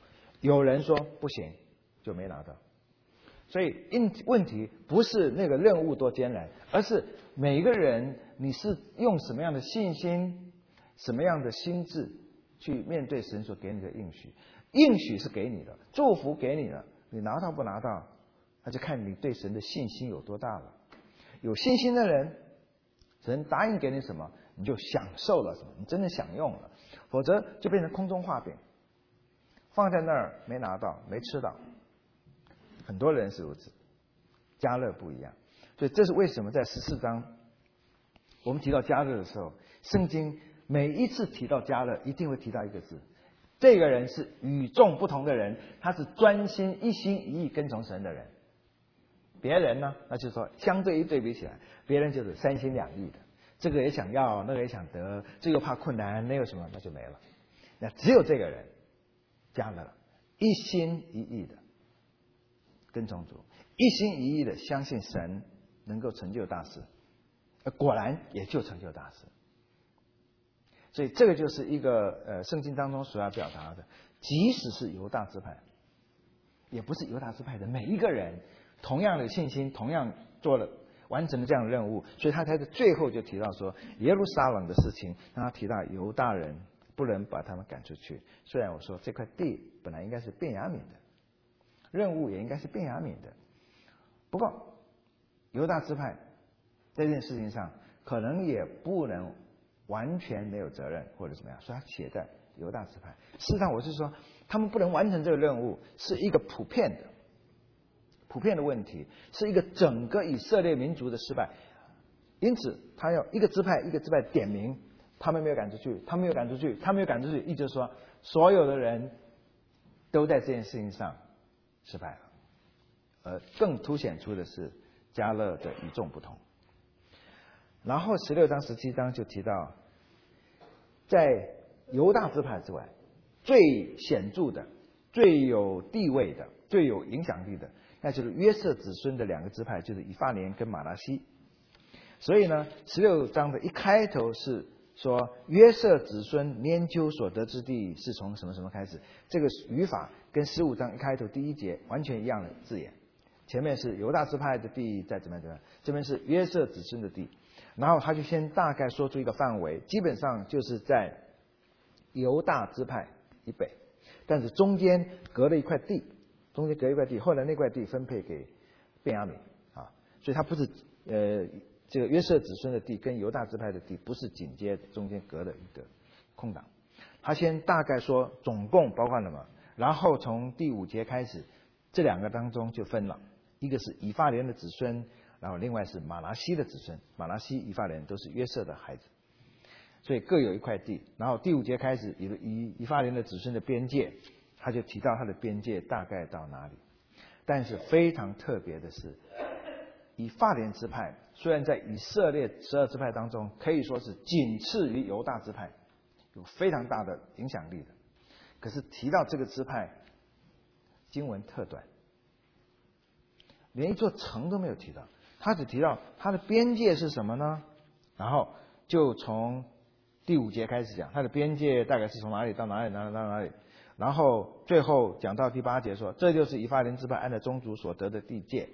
有人说不行，就没拿到。所以问题不是那个任务多艰难，而是每一个人你是用什么样的信心、什么样的心智去面对神所给你的应许。应许是给你的，祝福给你了，你拿到不拿到，那就看你对神的信心有多大了。有信心的人，神答应给你什么，你就享受了什么，你真的享用了，否则就变成空中画饼，放在那儿没拿到，没吃到。很多人是如此，迦勒不一样。所以这是为什么在十四章我们提到迦勒的时候，圣经每一次提到迦勒一定会提到一个字，这个人是与众不同的人，他是专心一心一意跟从神的人。别人呢，那就是说相对一对比起来，别人就是三心两意的，这个也想要，那个也想得，这个怕困难，那有什么，那就没了。那只有这个人迦勒一心一意的跟从主，一心一意的相信神能够成就大事，果然也就成就大事。所以这个就是一个呃圣经当中所要表达的，即使是犹大支派，也不是犹大支派的每一个人同样的信心，同样做了完成了这样的任务，所以他才在最后就提到说耶路撒冷的事情，让他提到犹大人不能把他们赶出去。虽然我说这块地本来应该是便雅悯的，任务也应该是便雅悯的，不过犹大支派在这件事情上可能也不能完全没有责任或者怎么样，所以他写在犹大支派。事实上我是说他们不能完成这个任务是一个普遍的普遍的问题，是一个整个以色列民族的失败。因此他要一个支派一个支派点名，他们没有赶出去，他们没有赶出去，他们没有赶出去，意思就是说所有的人都在这件事情上失败了。而更凸显出的是迦勒的与众不同。然后十六章十七章就提到，在犹大支派之外最显著的、最有地位的、最有影响力的，那就是约瑟子孙的两个支派，就是以法莲跟马拿西。所以呢十六章的一开头是说约瑟子孙拈阄所得之地是从什么什么开始，这个语法跟十五章一开头第一节完全一样的字眼。前面是犹大支派的地，再怎么样怎么样，这边是约瑟子孙的地。然后他就先大概说出一个范围，基本上就是在犹大支派以北，但是中间隔了一块地，中间隔一块地，后来那块地分配给便雅悯啊，所以他不是呃这个约瑟子孙的地跟犹大支派的地不是紧接中间隔了一个空档。他先大概说总共包括什么，然后从第五节开始，这两个当中就分了，一个是以法莲的子孙，然后另外是马拿西的子孙，马拿西、以法莲都是约瑟的孩子，所以各有一块地。然后第五节开始，以以以法莲的子孙的边界，他就提到他的边界大概到哪里。但是非常特别的是，以法莲支派虽然在以色列十二支派当中可以说是仅次于犹大支派，有非常大的影响力的，可是提到这个支派，经文特短，连一座城都没有提到。他只提到他的边界是什么呢？然后就从第五节开始讲，他的边界大概是从哪里到哪里，哪里到哪里，然后最后讲到第八节说，这就是以法莲支派按照宗族所得的地界。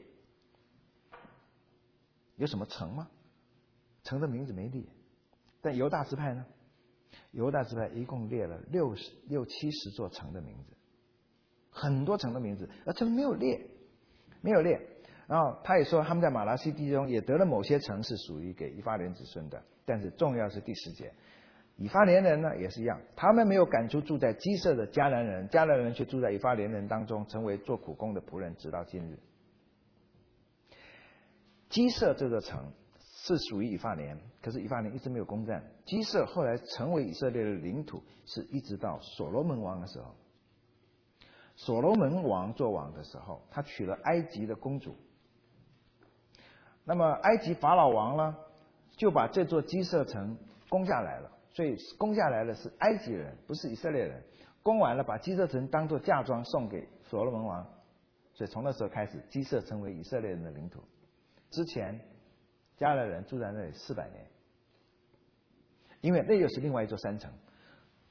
有什么城吗？城的名字没列。但犹大支派呢？犹大支派一共列了六十六七十座城的名字，很多城的名字，而这里没有列，没有列。然后他也说，他们在马拿西地中也得了某些城是属于给以法莲子孙的，但是重要是第十节，以法莲人呢也是一样，他们没有赶出住在基色的迦南人，迦南人却住在以法莲人当中，成为做苦工的仆人，直到今日。基色这座城是属于以法莲，可是以法莲一直没有攻占。基色后来成为以色列的领土，是一直到所罗门王的时候。所罗门王做王的时候，他娶了埃及的公主。那么埃及法老王呢，就把这座基色城攻下来了，所以攻下来的是埃及人，不是以色列人。攻完了，把基色城当作嫁妆送给所罗门王，所以从那时候开始，基色成为以色列人的领土。之前迦勒人住在那里四百年，因为那又是另外一座山城。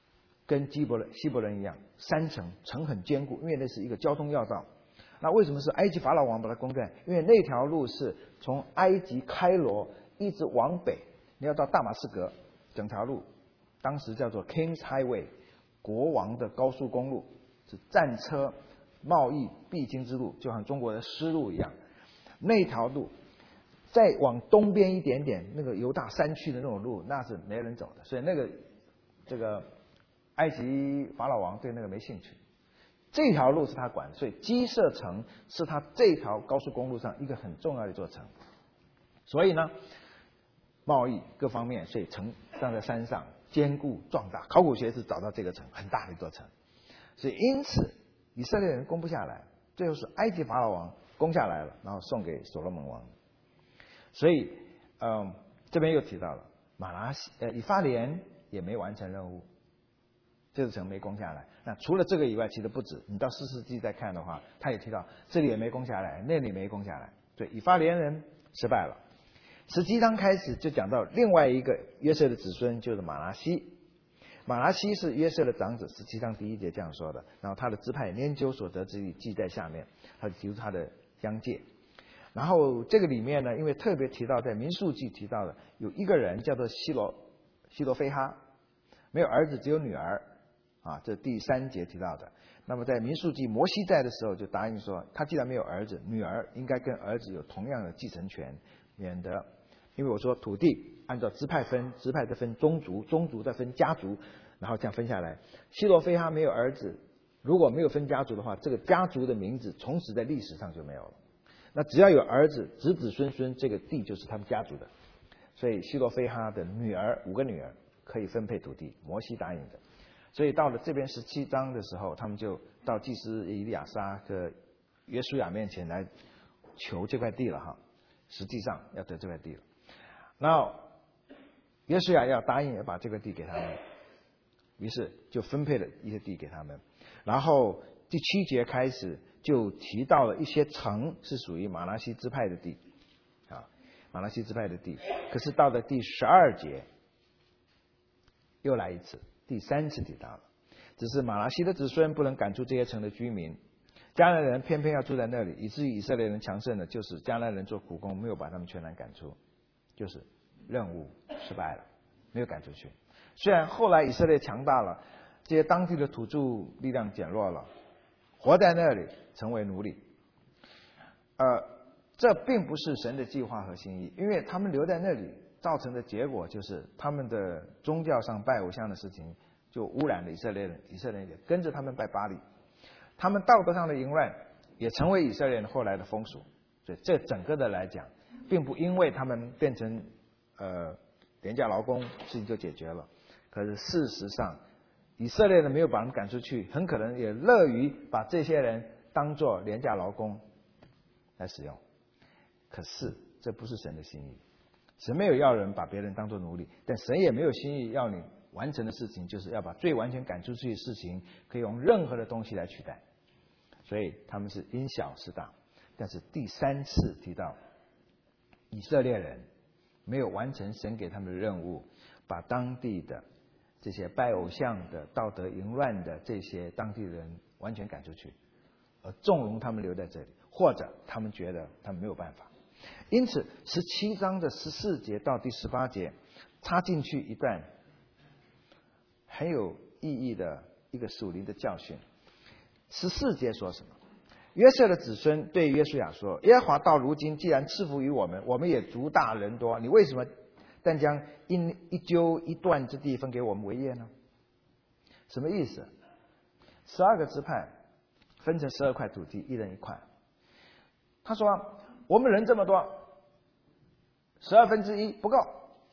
跟基伯伦、希伯伦一样，三城，城很坚固，因为那是一个交通要道。那为什么是埃及法老王把它攻占？因为那条路是从埃及开罗一直往北，你要到大马士革，整条路当时叫做 King's Highway， 国王的高速公路，是战车贸易必经之路，就像中国的丝路一样。那条路再往东边一点点，那个犹大山区的那种路，那是没人走的，所以那个这个埃及法老王对那个没兴趣。这条路是他管，所以基色城是他这条高速公路上一个很重要的一座城。所以呢，贸易各方面，所以城站在山上，坚固壮大。考古学是找到这个城很大的一座城，所以因此以色列人攻不下来，最后是埃及法老王攻下来了，然后送给所罗门王。所以，嗯，这边又提到了马拉西呃以法莲也没完成任务。这座城没攻下来。那除了这个以外，其实不止。你到四世纪再看的话，他也提到这里也没攻下来，那里没攻下来。对，以法莲人失败了。十七章开始就讲到另外一个约瑟的子孙，就是马拿西。马拿西是约瑟的长子，十七章第一节这样说的。然后他的支派研究所得之地记在下面，他提出他的疆界。然后这个里面呢，因为特别提到在民数记提到的有一个人叫做希罗希罗非哈，没有儿子，只有女儿。啊，这第三节提到的。那么在民数记摩西在的时候，就答应说，他既然没有儿子，女儿应该跟儿子有同样的继承权，免得，因为我说土地按照支派分，支派再分宗族，宗族再分家族，然后这样分下来。希罗非哈没有儿子，如果没有分家族的话，这个家族的名字从此在历史上就没有了。那只要有儿子，子子孙孙，这个地就是他们家族的。所以希罗非哈的女儿五个女儿可以分配土地，摩西答应的。所以到了这边十七章的时候，他们就到祭司以利亚撒和约书亚面前来求这块地了哈，实际上要得这块地了。那约书亚要答应要把这块地给他们，于是就分配了一些地给他们。然后第七节开始就提到了一些城是属于马拿西支派的地啊，马拿西支派的地。可是到了第十二节又来一次。第三次提到了，只是马拿西的子孙不能赶出这些城的居民，迦南人偏偏要住在那里，以至于以色列人强盛的，就是迦南人做苦工，没有把他们全然赶出，就是任务失败了，没有赶出去。虽然后来以色列强大了，这些当地的土著力量减弱了，活在那里成为奴隶。呃，这并不是神的计划和心意，因为他们留在那里。造成的结果就是他们的宗教上拜偶像的事情就污染了以色列人，以色列人也跟着他们拜巴力，他们道德上的淫乱也成为以色列人后来的风俗。所以这整个的来讲，并不因为他们变成呃廉价劳工，事情就解决了。可是事实上，以色列人没有把他们赶出去，很可能也乐于把这些人当作廉价劳工来使用。可是这不是神的心意。神没有要人把别人当作奴隶，但神也没有心意要你完成的事情，就是要把最完全赶出去的事情，可以用任何的东西来取代。所以他们是因小失大。但是第三次提到以色列人没有完成神给他们的任务，把当地的这些拜偶像的、道德淫乱的这些当地人完全赶出去，而纵容他们留在这里，或者他们觉得他们没有办法。因此十七章的十四节到第十八节插进去一段很有意义的一个属灵的教训。十四节说什么？约瑟的子孙对约书亚说，耶和华到如今既然赐福于我们，我们也族大人多，你为什么但将因一揪一段之地分给我们为业呢？什么意思？十二个支派分成十二块土地，一人一块。他说我们人这么多，十二分之一不够，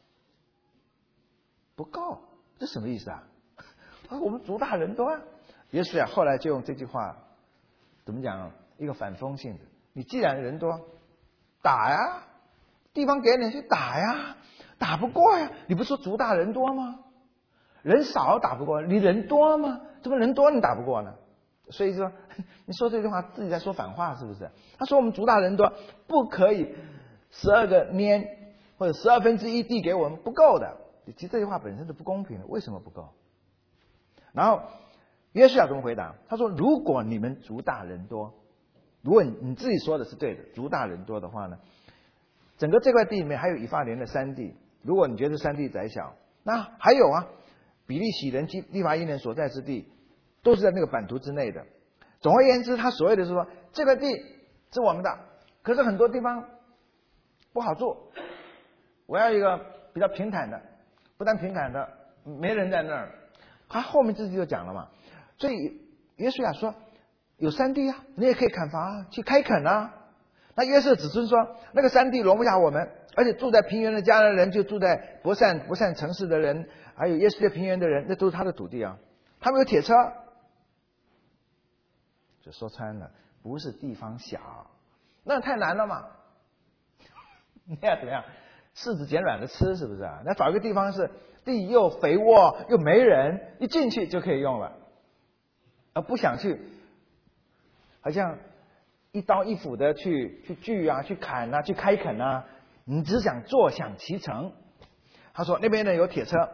不够，这什么意思啊？啊，我们族大人多啊。约书亚后来就用这句话，怎么讲？一个反锋性的，你既然人多，打呀，地方给你去打呀，打不过呀。你不是说族大人多吗？人少打不过，你人多吗？怎么人多你打不过呢？所以说，你说这句话自己在说反话，是不是？他说我们族大人多，不可以十二个拈或者十二分之一地给我们，不够的。其实这句话本身是不公平的，为什么不够？ 然后约书亚怎么回答？他说：“如果你们族大人多，如果你你自己说的是对的，族大人多的话呢，整个这块地里面还有以法莲的山地。如果你觉得山地窄小，那还有啊，比利洗人、利乏音人所在之地，都是在那个版图之内的。总而言之，他所谓的是说，这个地是我们的，可是很多地方不好住，我要一个比较平坦的，不但平坦的，没人在那儿。他后面自己就讲了嘛，所以约书亚说，有山地啊，你也可以砍伐啊，去开垦啊。那约瑟子孙说，那个山地容不下我们，而且住在平原的迦南人就住在伯善伯善城市的人，还有耶斯列平原的人，那都是他的土地啊。他们有铁车，就说穿了，不是地方小，那太难了嘛。那要怎么样？柿子捡软的吃，是不是啊？那找一个地方是地又肥沃又没人，一进去就可以用了，而不想去，好像一刀一斧的去去锯啊，去砍啊，去开垦啊，你只想坐享其成。他说那边呢有铁车，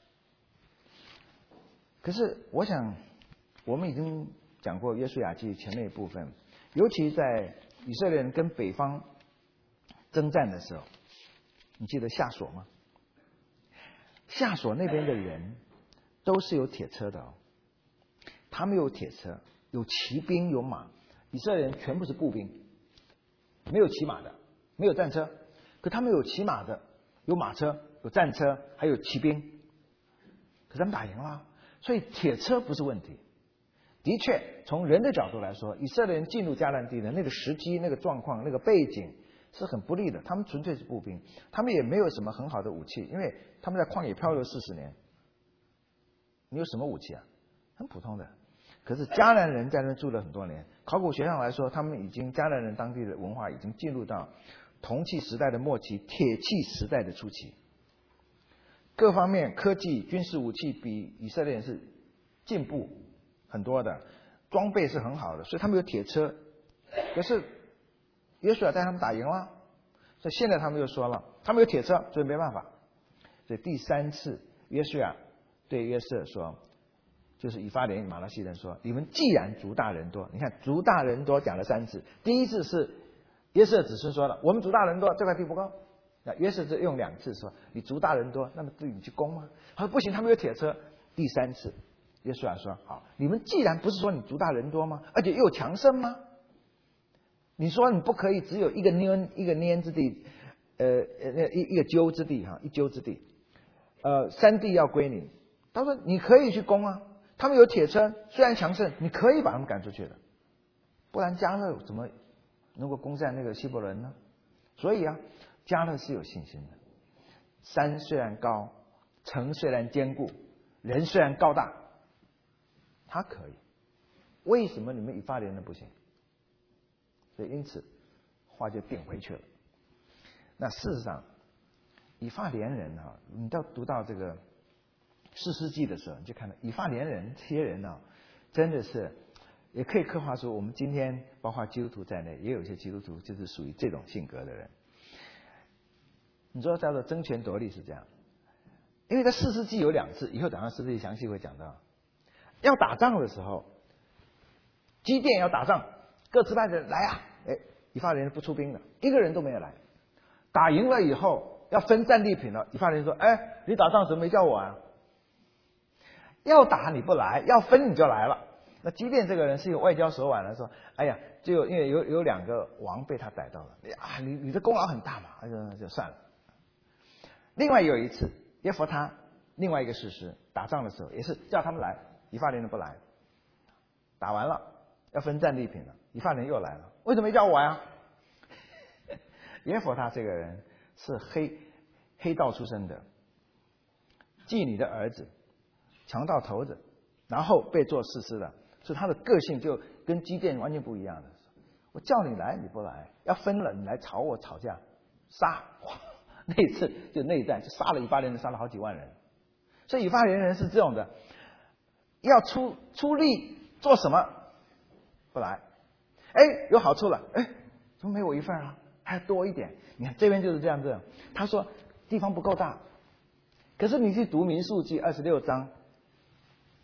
可是我想我们已经讲过约书亚记前面一部分，尤其在以色列人跟北方征战的时候，你记得夏所吗？夏所那边的人都是有铁车的哦，他们有铁车，有骑兵，有马。以色列人全部是步兵，没有骑马的，没有战车，可他们有骑马的，有马车，有战车，还有骑兵。可他们打赢了，所以铁车不是问题。的确，从人的角度来说，以色列人进入迦南地的那个时机、那个状况、那个背景是很不利的。他们纯粹是步兵，他们也没有什么很好的武器，因为他们在旷野漂流四十年，你有什么武器啊？很普通的。可是迦南人在那住了很多年，考古学上来说，他们已经迦南人当地的文化已经进入到铜器时代的末期，铁器时代的初期，各方面科技、军事武器比以色列人是进步很多的，装备是很好的，所以他们有铁车。可是约书亚带他们打赢了，所以现在他们又说了，他们有铁车，所以没办法。所以第三次约书亚对约瑟说，就是以法莲马拉西人说，你们既然族大人多，你看族大人多讲了三次，第一次是约瑟子孙说了，我们族大人多，这块地不够。那约瑟只用两次说，你族大人多，那么对你去攻吗？他说不行，他们有铁车。第三次约书亚说，好，你们既然不是说你族大人多吗？而且又强盛吗？你说你不可以只有一个拈一个拈之地，呃呃一一个揪之地哈，一揪之地，呃山地要归你。他说你可以去攻啊，他们有铁车，虽然强盛，你可以把他们赶出去的，不然迦勒怎么能够攻占那个希伯伦呢？所以啊，迦勒是有信心的。山虽然高，城虽然坚固，人虽然高大，他可以。为什么你们以法莲人不行？所以因此话就顶回去了。那事实上，以法莲人啊，你到读到这个士师记的时候，你就看到以法莲人这些人啊，真的是也可以刻画出我们今天包括基督徒在内，也有一些基督徒就是属于这种性格的人。你说叫做争权夺利是这样，因为在士师记有两次，以后讲到士师记详细会讲到，要打仗的时候，基甸要打仗，各支派的人来啊，哎，以法莲人不出兵的，一个人都没有来。打赢了以后要分战利品了，以法莲人说，哎，你打仗怎么没叫我啊？要打你不来，要分你就来了。那基甸这个人是有外交手腕的，说，哎呀，就因为有有两个王被他逮到了，啊，你你的功劳很大嘛，就就算了。另外有一次，耶弗他另外一个士师打仗的时候，也是叫他们来，以法莲人不来，打完了要分战利品了，以法莲又来了，为什么没叫我呀？耶弗他这个人是黑黑道出身的，妓女的儿子，强盗头子，然后被做士师的，所以他的个性就跟基甸完全不一样的。我叫你来你不来，要分了你来吵我吵架，杀！那一次就内战，就杀了以法莲人，杀了好几万人。所以以法莲人是这种的，要出出力做什么不来，哎，有好处了，哎，怎么没我一份啊？还多一点。你看这边就是这样子，他说地方不够大，可是你去读民数记二十六章，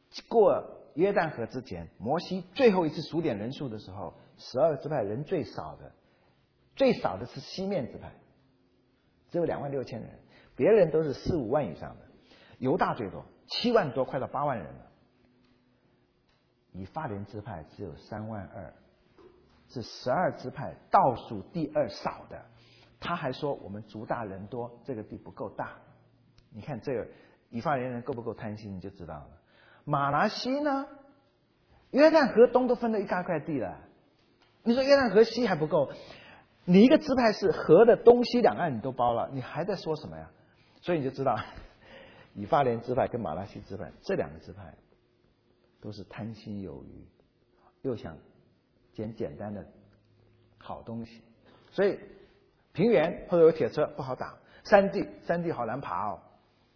过约旦河之前，摩西最后一次数点人数的时候，十二支派人最少的，最少的是西面支派，只有两万六千人，别人都是四五万以上的。犹大最多，七万多，快到八万人了。以法莲支派只有三万二，是十二支派倒数第二少的。他还说我们族大人多，这个地不够大。你看这个以法莲人够不够贪心，你就知道了。马拿西呢？约旦河东都分了一大块地了，你说约旦河西还不够？你一个支派是河的东西两岸你都包了，你还在说什么呀？所以你就知道，以法莲支派跟马拿西支派这两个支派都是贪心有余，又想捡简单的好东西，所以平原或者有铁车不好打，山地山地好难爬哦。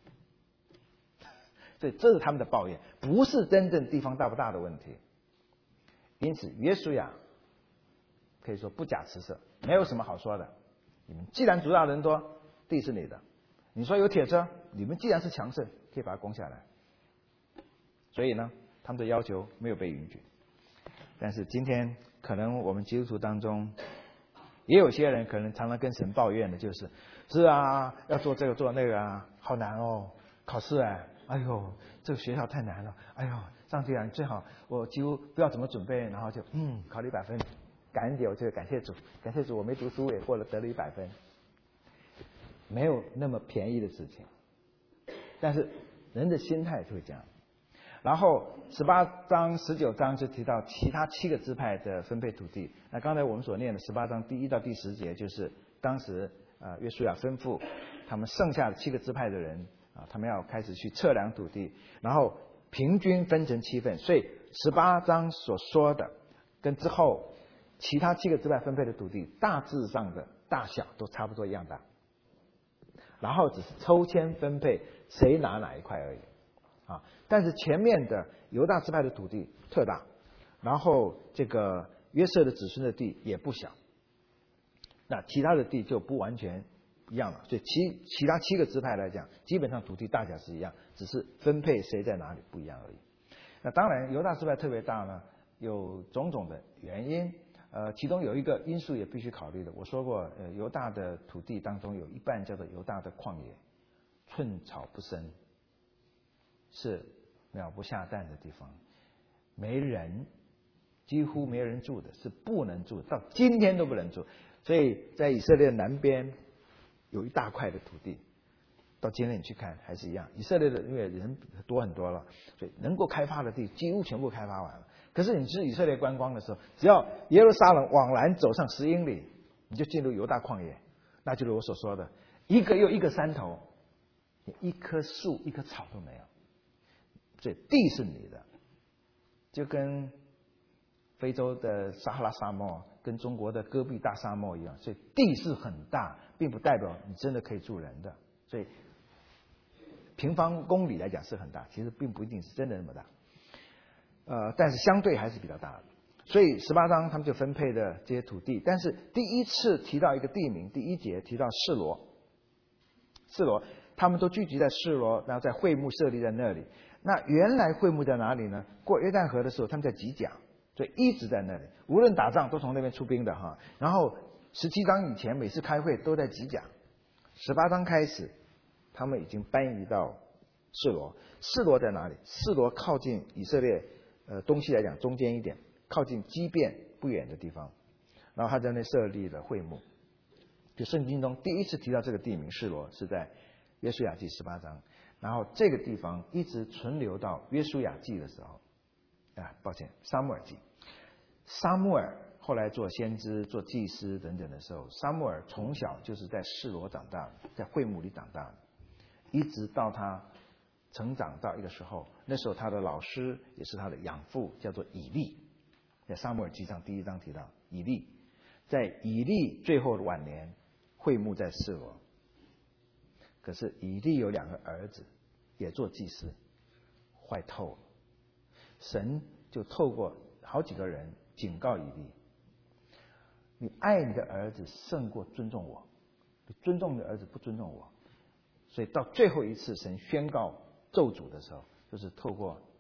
所以这是他们的抱怨，不是真正地方大不大的问题。因此约书亚可以说不假辞色，没有什么好说的。你们既然族大人多，地是你的，你说有铁车，你们既然是强盛，可以把它攻下来。所以呢，他们的要求没有被允许。但是今天可能我们基督徒当中也有些人可能常常跟神抱怨的就是，是啊，要做这个做那个啊，好难哦，考试哎，哎呦，这个学校太难了，哎呦，上帝啊，最好我几乎不要怎么准备，然后就嗯考了一百分，感恩节我就感谢主，感谢主我没读书也过了得了一百分，没有那么便宜的事情，但是人的心态就会这样。然后十八章十九章就提到其他七个支派的分配土地。那刚才我们所念的十八章第一到第十节，就是当时呃约书亚吩咐他们剩下的七个支派的人啊，他们要开始去测量土地，然后平均分成七份。所以十八章所说的跟之后其他七个支派分配的土地大致上的大小都差不多一样大，然后只是抽签分配谁拿哪一块而已。啊，但是前面的犹大支派的土地特大，然后这个约瑟的子孙的地也不小，那其他的地就不完全一样了。所以其其他七个支派来讲，基本上土地大小是一样，只是分配谁在哪里不一样而已。那当然犹大支派特别大呢，有种种的原因，呃，其中有一个因素也必须考虑的。我说过，呃，犹大的土地当中有一半叫做犹大的旷野，寸草不生。是鸟不下蛋的地方，没人，几乎没人住的，是不能住，到今天都不能住。所以在以色列南边有一大块的土地，到今天你去看还是一样。以色列的因为人多很多了，所以能够开发的地几乎全部开发完了。可是你去以色列观光的时候，只要耶路撒冷往南走上十英里，你就进入犹大旷野，那就是我所说的一个又一个山头，一棵树一棵草都没有。所以地是你的，就跟非洲的撒哈拉沙漠跟中国的戈壁大沙漠一样，所以地是很大，并不代表你真的可以住人的。所以平方公里来讲是很大，其实并不一定是真的那么大，呃，但是相对还是比较大的。所以十八章他们就分配的这些土地，但是第一次提到一个地名，第一节提到示罗，示罗他们都聚集在示罗，然后在会幕设立在那里。那原来会幕在哪里呢？过约旦河的时候他们在吉甲，所以一直在那里，无论打仗都从那边出兵的哈。然后十七章以前每次开会都在吉甲，十八章开始他们已经搬移到示罗。示罗在哪里？示罗靠近以色列呃东西来讲中间一点，靠近基遍不远的地方。然后他在那设立了会幕。就圣经中第一次提到这个地名示罗是在约书亚记十八章，然后这个地方一直存留到约书亚记的时候，啊，抱歉，撒母耳记。撒母耳后来做先知、做祭司等等的时候，撒母耳从小就是在示罗长大的，在会幕里长大的，一直到他成长到一个时候，那时候他的老师也是他的养父，叫做以利，在撒母耳记上第一章提到以利，在以利最后的晚年，会幕在示罗。可是以利有两个儿子也做祭司，坏透了。神就透过好几个人警告以利，你爱你的儿子胜过尊重我，尊重你的儿子不尊重我。所以到最后一次神宣告咒诅的时候，就是透过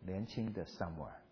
年轻的撒母耳，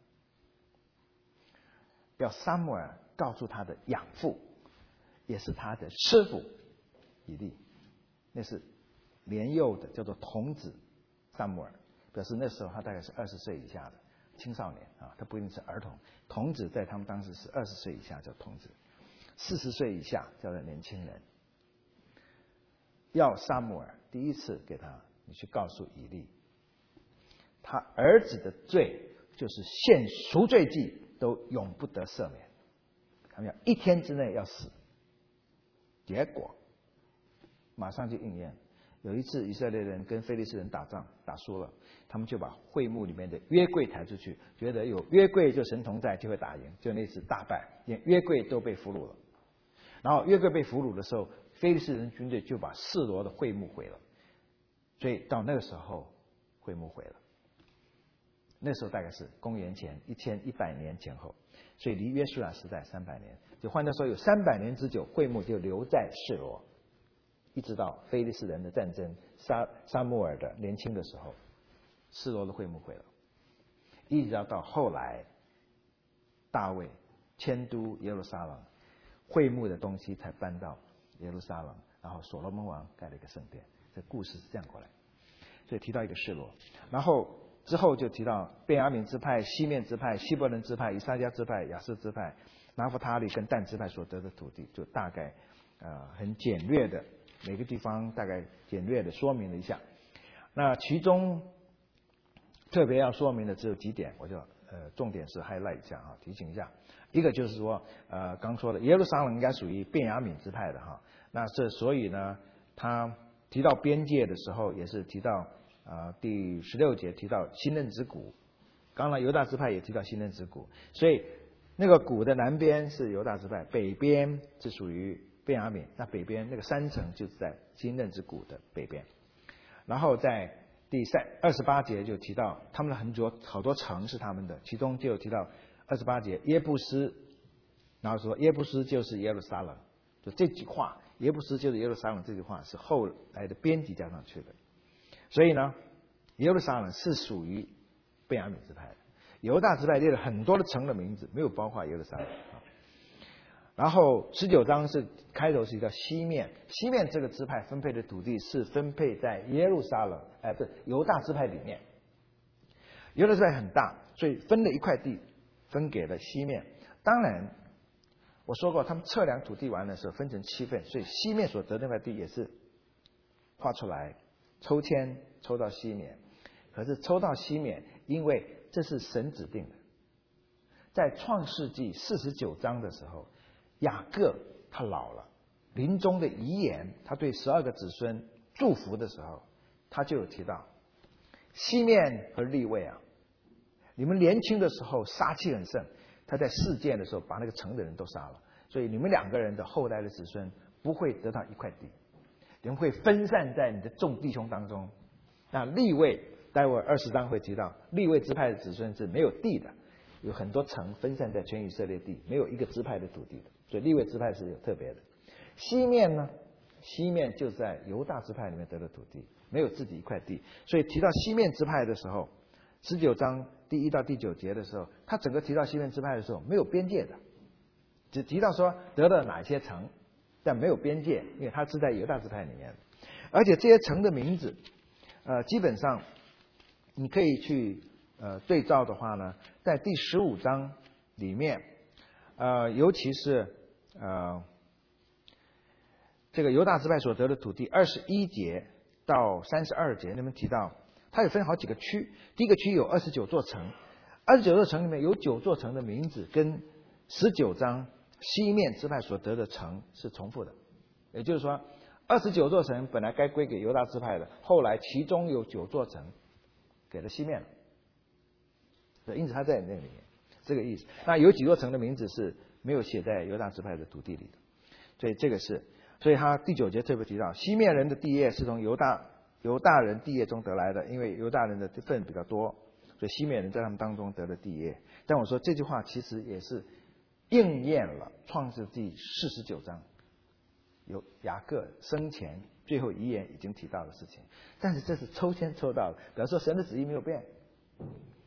要撒母耳告诉他的养父，也是他的师傅以利，那是年幼的，叫做童子撒母耳，表示那时候他大概是二十岁以下的青少年啊，他不一定是儿童。童子在他们当时是二十岁以下叫童子，四十岁以下叫做年轻人。要撒母耳第一次给他，你去告诉以利，他儿子的罪就是献赎罪祭都永不得赦免，他们要一天之内要死。结果马上就应验。有一次以色列人跟非利士人打仗打输了，他们就把会幕里面的约柜抬出去，觉得有约柜就神同在，就会打赢。就那次大败，连约柜都被俘虏了。然后约柜被俘虏的时候，非利士人军队就把示罗的会幕毁了，所以到那个时候会幕毁了。那时候大概是公元前一千一百年前后，所以离约书亚时代三百年，就换句话说，有三百年之久，会幕就留在示罗，一直到非利士人的战争，撒撒母耳的年轻的时候，示罗的会幕毁了，一直要到后来大卫迁都耶路撒冷，会幕的东西才搬到耶路撒冷，然后所罗门王盖了一个圣殿。这故事是这样过来，所以提到一个示罗，然后之后就提到便雅悯支派、西面支派、希伯伦支派、以撒迦支派、亚设支派、拿弗他利跟但支派所得的土地，就大概呃很简略的每个地方大概简略的说明了一下。那其中特别要说明的只有几点，我就呃重点是 highlight 一下啊，提醒一下。一个就是说呃刚说的耶路撒冷应该属于便雅悯支派的哈，那这所以呢他提到边界的时候也是提到呃第十六节提到新嫩子谷，刚才犹大支派也提到新嫩子谷，所以那个谷的南边是犹大支派，北边是属于便雅悯，那北边那个山城就是在新嫩子谷的北边。然后在第三二十八节就提到他们的很多好多城是他们的，其中就有提到二十八节耶布斯，然后说耶布斯就是耶路撒冷，就这句话耶布斯就是耶路撒冷这句话是后来的编辑加上去的，所以呢耶路撒冷是属于便雅悯支派的，犹大支派列了很多的城的名字，没有包括耶路撒冷。然后十九章是开头是叫西面，西面这个支派分配的土地是分配在耶路撒冷，哎，不是犹大支派里面。犹大支派很大，所以分了一块地分给了西面。当然我说过他们测量土地完的时候分成七份，所以西面所得那块地也是画出来抽签抽到西面。可是抽到西面，因为这是神指定的，在创世纪四十九章的时候，雅各他老了，临终的遗言，他对十二个子孙祝福的时候，他就有提到西面和利未啊，你们年轻的时候杀气很盛，他在事件的时候把那个城的人都杀了，所以你们两个人的后代的子孙不会得到一块地，你们会分散在你的众弟兄当中。那利未待会二十章会提到，利未支派的子孙是没有地的，有很多城分散在全以色列地，没有一个支派的土地的，所以利未支派是有特别的。西面呢，西面就在犹大支派里面得了土地，没有自己一块地，所以提到西面支派的时候，十九章第一到第九节的时候，他整个提到西面支派的时候没有边界的，只提到说得了哪些城，但没有边界，因为他是在犹大支派里面，而且这些城的名字，呃，基本上你可以去呃对照的话呢，在第十五章里面，呃，尤其是呃这个犹大支派所得的土地，二十一节到三十二节，那边提到，它有分好几个区。第一个区有二十九座城，二十九座城里面有九座城的名字跟十九章西面支派所得的城是重复的，也就是说，二十九座城本来该归给犹大支派的，后来其中有九座城给了西面了，因此他在那里面，这个意思。那有几座城的名字是没有写在犹大支派的土地里的，所以这个是，所以他第九节特别提到，西面人的地业是从犹大犹大人地业中得来的，因为犹大人的份比较多，所以西面人在他们当中得了地业。但我说这句话其实也是应验了创世纪四十九章有雅各生前最后遗言已经提到的事情，但是这是抽签抽到的，表示说神的旨意没有变。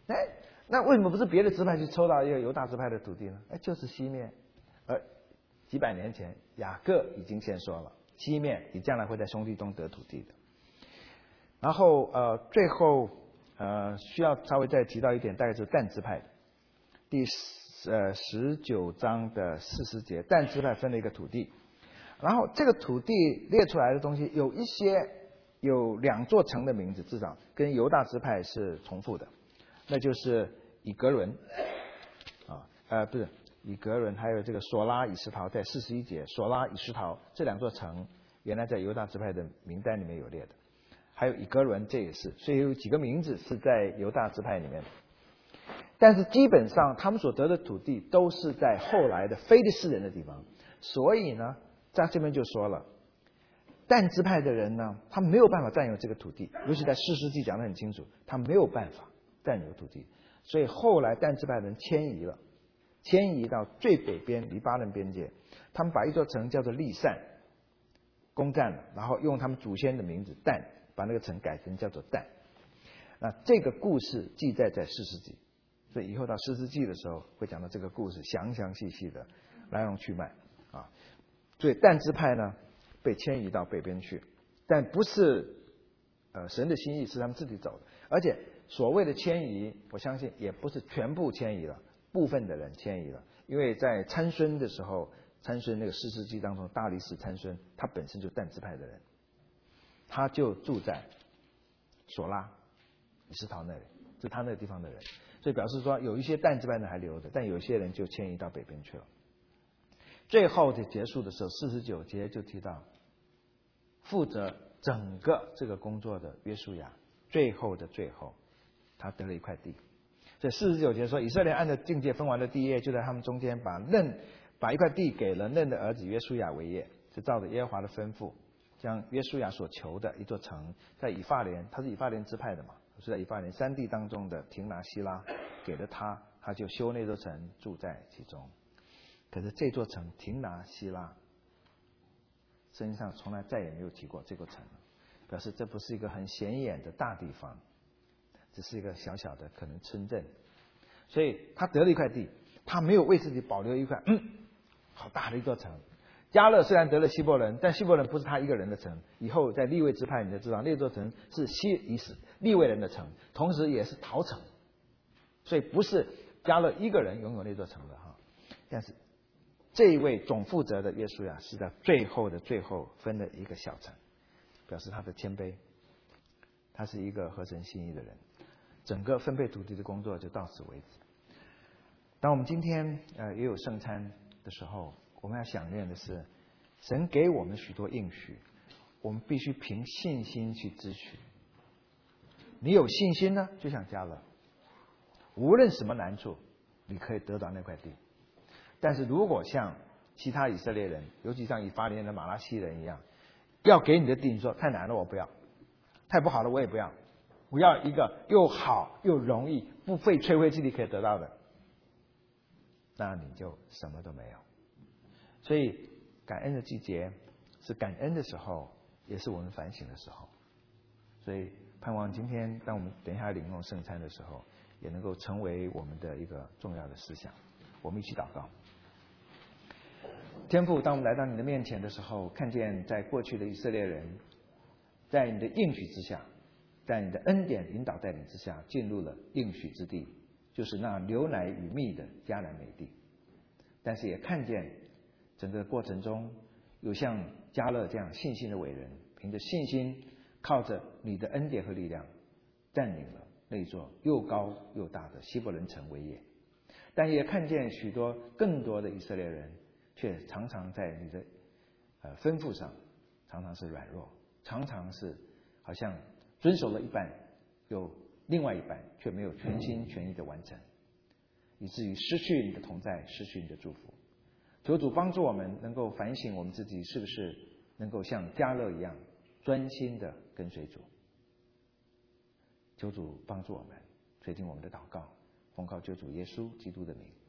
哎，那为什么不是别的支派去抽到一个犹大支派的土地呢？哎，就是西面。而几百年前，雅各已经先说了，西面你将来会在兄弟中得土地的。然后呃，最后呃需要稍微再提到一点，大概是但支派的第十呃十九章的四十节，但支派分了一个土地，然后这个土地列出来的东西有一些有两座城的名字，至少跟犹大支派是重复的，那就是以格伦啊呃不是以格伦，还有这个索拉、以实陶，在四十一节，索拉、以实陶这两座城原来在犹大支派的名单里面有列的。还有以格伦，这也是，所以有几个名字是在犹大支派里面的。但是基本上他们所得的土地都是在后来的非利士人的地方，所以呢，在这边就说了，但支派的人呢，他没有办法占有这个土地，尤其在士师记讲得很清楚，他没有办法占有土地，所以后来但支派人迁移了，迁移到最北边黎巴嫩边界，他们把一座城叫做利散攻占了，然后用他们祖先的名字但。把那个城改成叫做但，那这个故事记载在士师记，所以以后到士师记的时候会讲到这个故事详详细细的来龙去脉啊。所以但支派呢被迁移到北边去，但不是呃神的心意，是他们自己走的，而且所谓的迁移，我相信也不是全部迁移了，部分的人迁移了，因为在参孙的时候，参孙那个士师记当中，大力士参孙他本身就但支派的人。他就住在索拉、以实陶那里，是他那个地方的人，所以表示说有一些但支派人还留着，但有些人就迁移到北边去了。最后的结束的时候，四十九节就提到，负责整个这个工作的约书亚，最后的最后，他得了一块地。所以四十九节说，以色列按照境界分完的地业，就在他们中间把嫩把一块地给了嫩的儿子约书亚为业，是照着耶和华的吩咐。将约书亚所求的一座城，在以法莲，他是以法莲支派的嘛，是在以法莲山地当中的亭拿希拉给了他，他就修那座城，住在其中。可是这座城亭拿希拉圣经上从来再也没有提过这座城，表示这不是一个很显眼的大地方，只是一个小小的可能村镇。所以他得了一块地，他没有为自己保留一块嗯好大的一座城。迦勒虽然得了希伯伦，但希伯伦不是他一个人的城。以后在利未支派，你就知道那座城是希以斯利未人的城，同时也是陶城，所以不是迦勒一个人拥有那座城的哈。但是这一位总负责的约书亚是在最后的最后分了一个小城，表示他的谦卑，他是一个合神心意的人。整个分配土地的工作就到此为止。当我们今天呃也有圣餐的时候，我们要想念的是，神给我们许多应许，我们必须凭信心去支取。你有信心呢，就像迦勒，无论什么难处，你可以得到那块地。但是如果像其他以色列人，尤其像以法莲人的马拉西人一样，要给你的地，你说太难了，我不要；太不好了，我也不要。我要一个又好又容易、不费吹灰之力可以得到的，那你就什么都没有。所以感恩的季节是感恩的时候，也是我们反省的时候。所以盼望今天当我们等一下领用圣餐的时候，也能够成为我们的一个重要的思想。我们一起祷告。天父，当我们来到你的面前的时候，看见在过去的以色列人在你的应许之下，在你的恩典引导带领之下，进入了应许之地，就是那流奶与蜜的迦南美地。但是也看见整个过程中，有像迦勒这样信心的伟人，凭着信心，靠着你的恩典和力量，占领了那座又高又大的希伯伦城为业。但也看见许多更多的以色列人，却常常在你的呃吩咐上，常常是软弱，常常是好像遵守了一半，有另外一半却没有全心全意的完成，以至于失去你的同在，失去你的祝福。求主帮助我们能够反省我们自己是不是能够像迦勒一样专心的跟随主。求主帮助我们，垂听我们的祷告，奉靠救主耶稣基督的名。